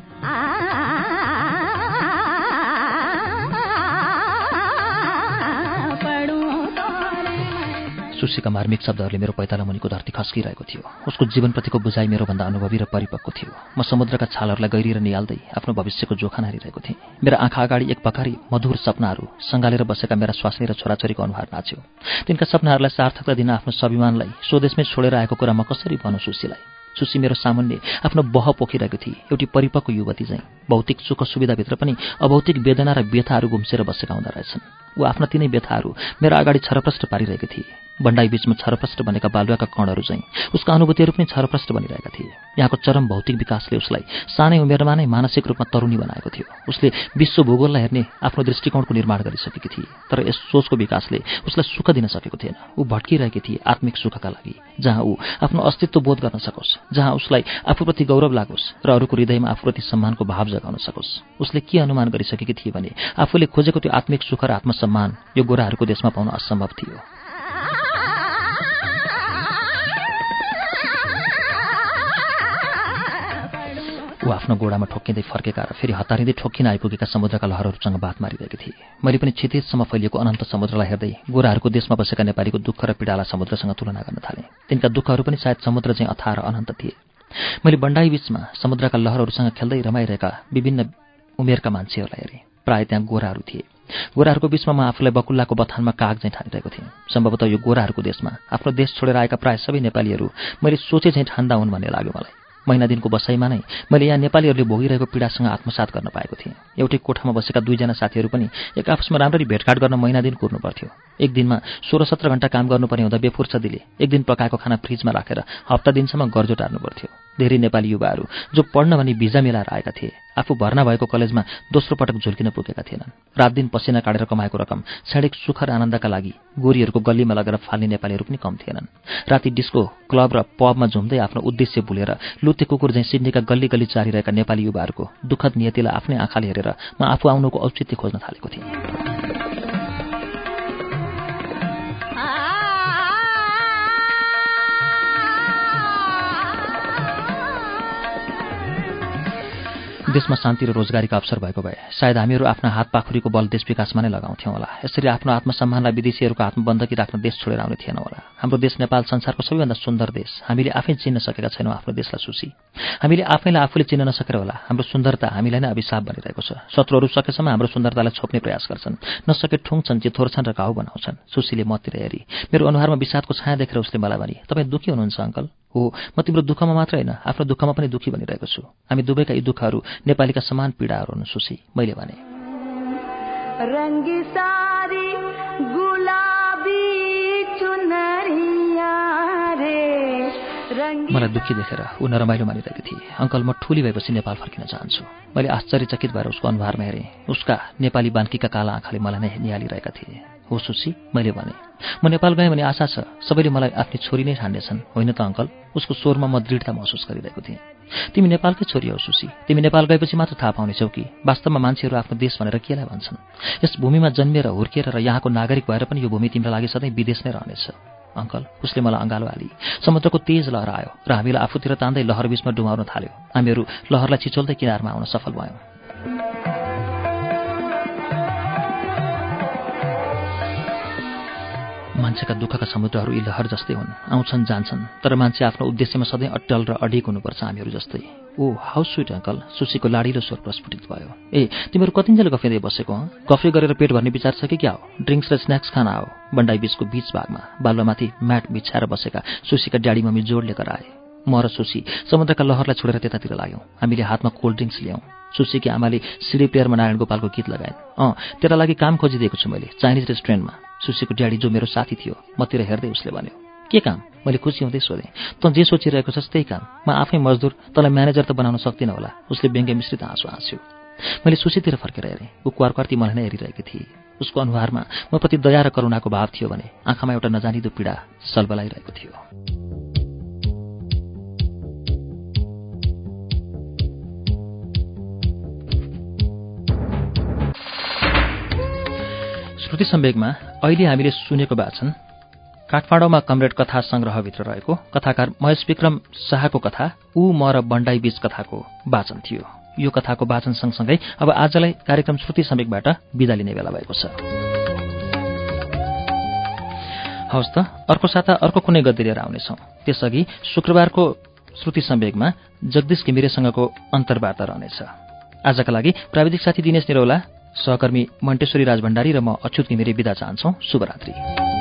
सुशीका मार्मिक शब्दहरूले मेरो पैताला मुनिको धरती खस्किरहेको थियो। उसको जीवनप्रतिको बुझाइ मेरोभन्दा अनुभवी र परिपक्व थियो। म समुद्रका छालहरूलाई गहिरिएर निहाल्दै आफ्नो भविष्यको जोखा हारिरहेको थिएँ। मेरा आँखा अगाडि एक पकारी मधुर सपनाहरू सँगालेर बसेका मेरा स्वास्नी र छोराछोरीको अनुहार नाच्यो। तिनका सपनाहरूलाई सार्थकता दिन आफ्नो स्वाभिमानलाई स्वदेशमै छोडेर आएको कुरा म कसरी भनौँ सुशीलाई? सुशी मेरो सामुन्ने आफ्नो बह पोखिरहेको थिए, एउटी परिपक्व युवती चाहिँ। भौतिक सुख सुविधाभित्र पनि अभौतिक वेदना र व्यथाहरू गुम्सेर बसेका हुँदो रहेछन्। ऊ आफ्ना तिनै व्यथाहरू मेरा अगाडि छरप्रष्ट पारिरहेकी थिए। बन्डाई बीचमा छरप्रष्ट बनेका बालुवाका कणहरू चाहिँ उसका अनुभूतिहरू पनि छरप्रष्ट बनिरहेका थिए। यहाँको चरम भौतिक विकासले उसलाई सानै उमेरमा नै मानसिक रूपमा तरुणी बनाएको थियो। उसले विश्व भूगोललाई हेर्ने आफ्नो दृष्टिकोणको निर्माण गरिसकेकी थिए, तर यस सोचको विकासले उसलाई सुख दिन सकेको थिएन। ऊ भट्किरहेकी थिए आत्मिक सुखका लागि, जहाँ ऊ आफ्नो अस्तित्व बोध गर्न सकोस्, जहाँ उसलाई आफूप्रति गौरव लागोस् र अरूको हृदयमा आफूप्रति सम्मानको भाव जगाउन सकोस्। उसले के अनुमान गरिसकेकी थिए भने आफूले खोजेको त्यो आत्मिक सुख र आत्मसम्मान यो गोराहरूको देशमा पाउन असम्भव थियो। ऊ आफ्नो गोडामा ठोक्किँदै फर्केका र फेरि हतारिँदै ठोक्किन आइपुगेका समुद्रका लहरहरूसँग बात मारिरहेकी थिए। मैले पनि क्षितिजसम्म फैलिएको अनन्त समुद्रलाई हेर्दै गोराहरूको देशमा बसेका नेपालीको दुःख र पीडालाई समुद्रसँग तुलना गर्न थालेँ। तिनका दुःखहरू पनि सायद समुद्र चाहिँ अथाह र अनन्त थिए। मैले बन्डाई बीचमा समुद्रका लहरहरूसँग खेल्दै रमाइरहेका विभिन्न उमेरका मान्छेहरूलाई हेरेँ। प्राय त्यहाँ गोराहरू थिए। गोराहरूको बीचमा म आफूलाई बकुल्लाको बथानमा काग चाहिँ ठानिरहेको थिएँ। सम्भवतः यो गोराहरूको देशमा आफ्नो देश छोडेर आएका प्राय सबै नेपालीहरू मैले सोचे चाहिँ ठान्दा हुन् भन्ने लाग्यो मलाई। महिना दिनको बसाइमा नै मैले यहाँ नेपालीहरूले भोगिरहेको पीडासँग आत्मसात गर्न पाएको थिएँ। एउटै कोठामा बसेका दुईजना साथीहरू पनि एक आपसमा राम्ररी भेटघाट गर्न महिना दिन कुर्नु पर्थ्यो। एक दिनमा 16-17 घण्टा काम गर्नुपर्ने हुँदा बेफुर्सदीले एक दिन पकाएको खाना फ्रिजमा राखेर हप्ता दिनसम्म गर्जो टार्नु पर्थ्यो। धेरै नेपाली युवाहरू जो पढ्न भनी भिजा मिलाएर आएका थिए आफू भर्ना भएको कलेजमा दोस्रो पटक झुल्किन पुगेका थिएनन्। रात दिन पसिना काटेर कमाएको रकम क्षणिक सुख र आनन्दका लागि गोरीहरूको गल्लीमा लगेर फाल्ने नेपालीहरू पनि कम थिएनन्। राति डिस्को क्लब र पबमा झुम्दै आफ्नो उद्देश्य भुलेर लुते कुकुर झैँ सिडनीका गल्ली गल्ली चारिरहेका नेपाली युवाहरूको दुःखद नियतिलाई आफ्नै आँखाले हेरेर म आफू आउनुको औचित्य खोज्न थालेको थिएँ। देशमा शान्ति र रोजगारीका अवसर भएको भए सायद हामीहरू आफ्ना हात पाखुरीको बल देश विकासमा नै लगाउँथ्यौँ होला। यसरी आफ्नो आत्मसम्मानलाई विदेशीहरूको आत्मबन्धकी राख्न देश छोडेर आउने थिएन होला। हाम्रो देश नेपाल संसारको सबैभन्दा सुन्दर देश। हामीले आफै चिन्न सकेका छैनौँ आफ्नो देशलाई सुशी। हामीले आफैलाई आफूले चिन्न नसकेर होला हाम्रो सुन्दरता हामीलाई नै अभिशाप बनिरहेको छ। शत्रुहरू सकेसम्म हाम्रो सुन्दरतालाई छोप्ने प्रयास गर्छन्, नसके ठुङ्छन्, चिथोर्छन् र घाउ बनाउँछन्। सुशीले मतिर हेरी। मेरो अनुहारमा विषादको छाया देखेर उसले मलाई भने, तपाईँ दुःखी हुनुहुन्छ अङ्कल? हो, म तिम्रो दुःखमा मात्र होइन आफ्नो दुःखमा पनि दुःखी बनिरहेको छु। हामी दुवैका यी दुःखहरू नेपालीका समान पीडाहरू हुन् सुशी, मैले भने। मलाई दुःखी देखेर ऊ नरमाइलो मानिरहेकी थिए। अङ्कल, म ठुली भएपछि नेपाल फर्किन चाहन्छु। मैले आश्चर्यचकित भएर उसको अनुहारमा हेरेँ। उसका नेपाली बान्कीका काला आँखाले मलाई नै निहालिरहेका थिए। हो सुशी, मैले भने। म नेपाल गएँ भने आशा छ सबैले मलाई आफ्नी छोरी नै ठान्नेछन्, होइन त अङ्कल? उसको स्वरमा म दृढता महसुस गरिरहेको थिएँ। तिमी नेपालकै छोरी हौ सुशी। तिमी नेपाल गएपछि मात्र थाहा पाउनेछौ कि वास्तवमा मान्छेहरू आफ्नो देश भनेर केलाई भन्छन्। यस भूमिमा जन्मिएर हुर्किएर र यहाँको नागरिक भएर पनि यो भूमि तिम्रो लागि सधैँ विदेश नै रहनेछ। अङ्कल, उसले मलाई अँगालो हाली। समुद्रको तेज लहर आयो र हामीलाई आफूतिर तान्दै लहर बीचमा डुबाउन थाल्यो। हामीहरू लहरलाई छिचोल्दै किनारमा आउन सफल भयौँ। मान्छेका दुःखका समुद्रहरू यी लहर जस्तै हुन्, आउँछन् जान्छन्, तर मान्छे आफ्नो उद्देश्यमा सधैँ अट्टल र अडिग हुनुपर्छ हामीहरू जस्तै। ओ हाउ स्विट अङ्कल, सुशीको लाडिलो स्वर प्रस्फुटित भयो। ए तिमीहरू कतिन्जेल गफेदै बसेको हँ? गफे गरेर पेट भर्ने विचार छ कि क्या हो? ड्रिङ्क्स र स्न्याक्स खान आओ। बन्डाई बीचको बीच भागमा बालुवामाथि म्याट बिछाएर बसेका सुशीका ड्याडी मम्मी जोडले कराए। म र सुशी समुद्रका लहरलाई छोडेर त्यतातिर लाग्यौँ। हामीले हातमा कोल्ड ड्रिङ्क्स ल्यायौँ। सुशीकी आमाले सिडी प्लेयरमा नारायण गोपालको गीत लगाइन्। तेरा लागि काम खोजिदिएको छु मैले, चाइनिज रेस्टुरेन्टमा। सुशीको ड्याडी जो मेरो साथी थियो मतिर हेर्दै उसले भन्यो। के काम? मैले खुसी हुँदै सोधेँ। तँ जे सोचिरहेको छस् त्यही काम। म आफै मजदुर, तँलाई म्यानेजर त बनाउन सक्दिनँ होला। उसले व्यङ्ग्य मिश्रित आँसु हाँस्यो। मैले सुशीतिर फर्केर हेरेँ। ऊ क्वार्ती मलाई नै हेरिरहेकी थिए। उसको अनुहारमा म प्रति दया र करुणाको भाव थियो भने आँखामा एउटा नजानिदो पीडा सलबलाइरहेको थियो। श्रुति सम्वेकमा अहिले हामीले सुनेको वाचन काठमाडौँमा कमरेड कथा संग्रहभित्र रहेको कथाकार महेश विक्रम शाहको कथा ऊ म र बन्डाई बीच कथाको वाचन थियो। यो कथाको वाचन सँगसँगै अब आजलाई कार्यक्रम श्रुति सम्वेकबाट बिदा लिने बेला भएको छ। हवस् त, अर्को साता अर्को कुनै गद्दी लिएर आउनेछौँ। त्यसअघि शुक्रबारको श्रुति सम्वेकमा जगदीश घिमिरेसँगको अन्तर्वार्ता रहनेछ। आजका लागि प्राविधिक साथी दिनेश निरौला, सहकर्मी मन्टेश्वरी राजभण्डारी र म अच्युत घिमिरे बिदा चाहन्छौँ। शुभरात्रि।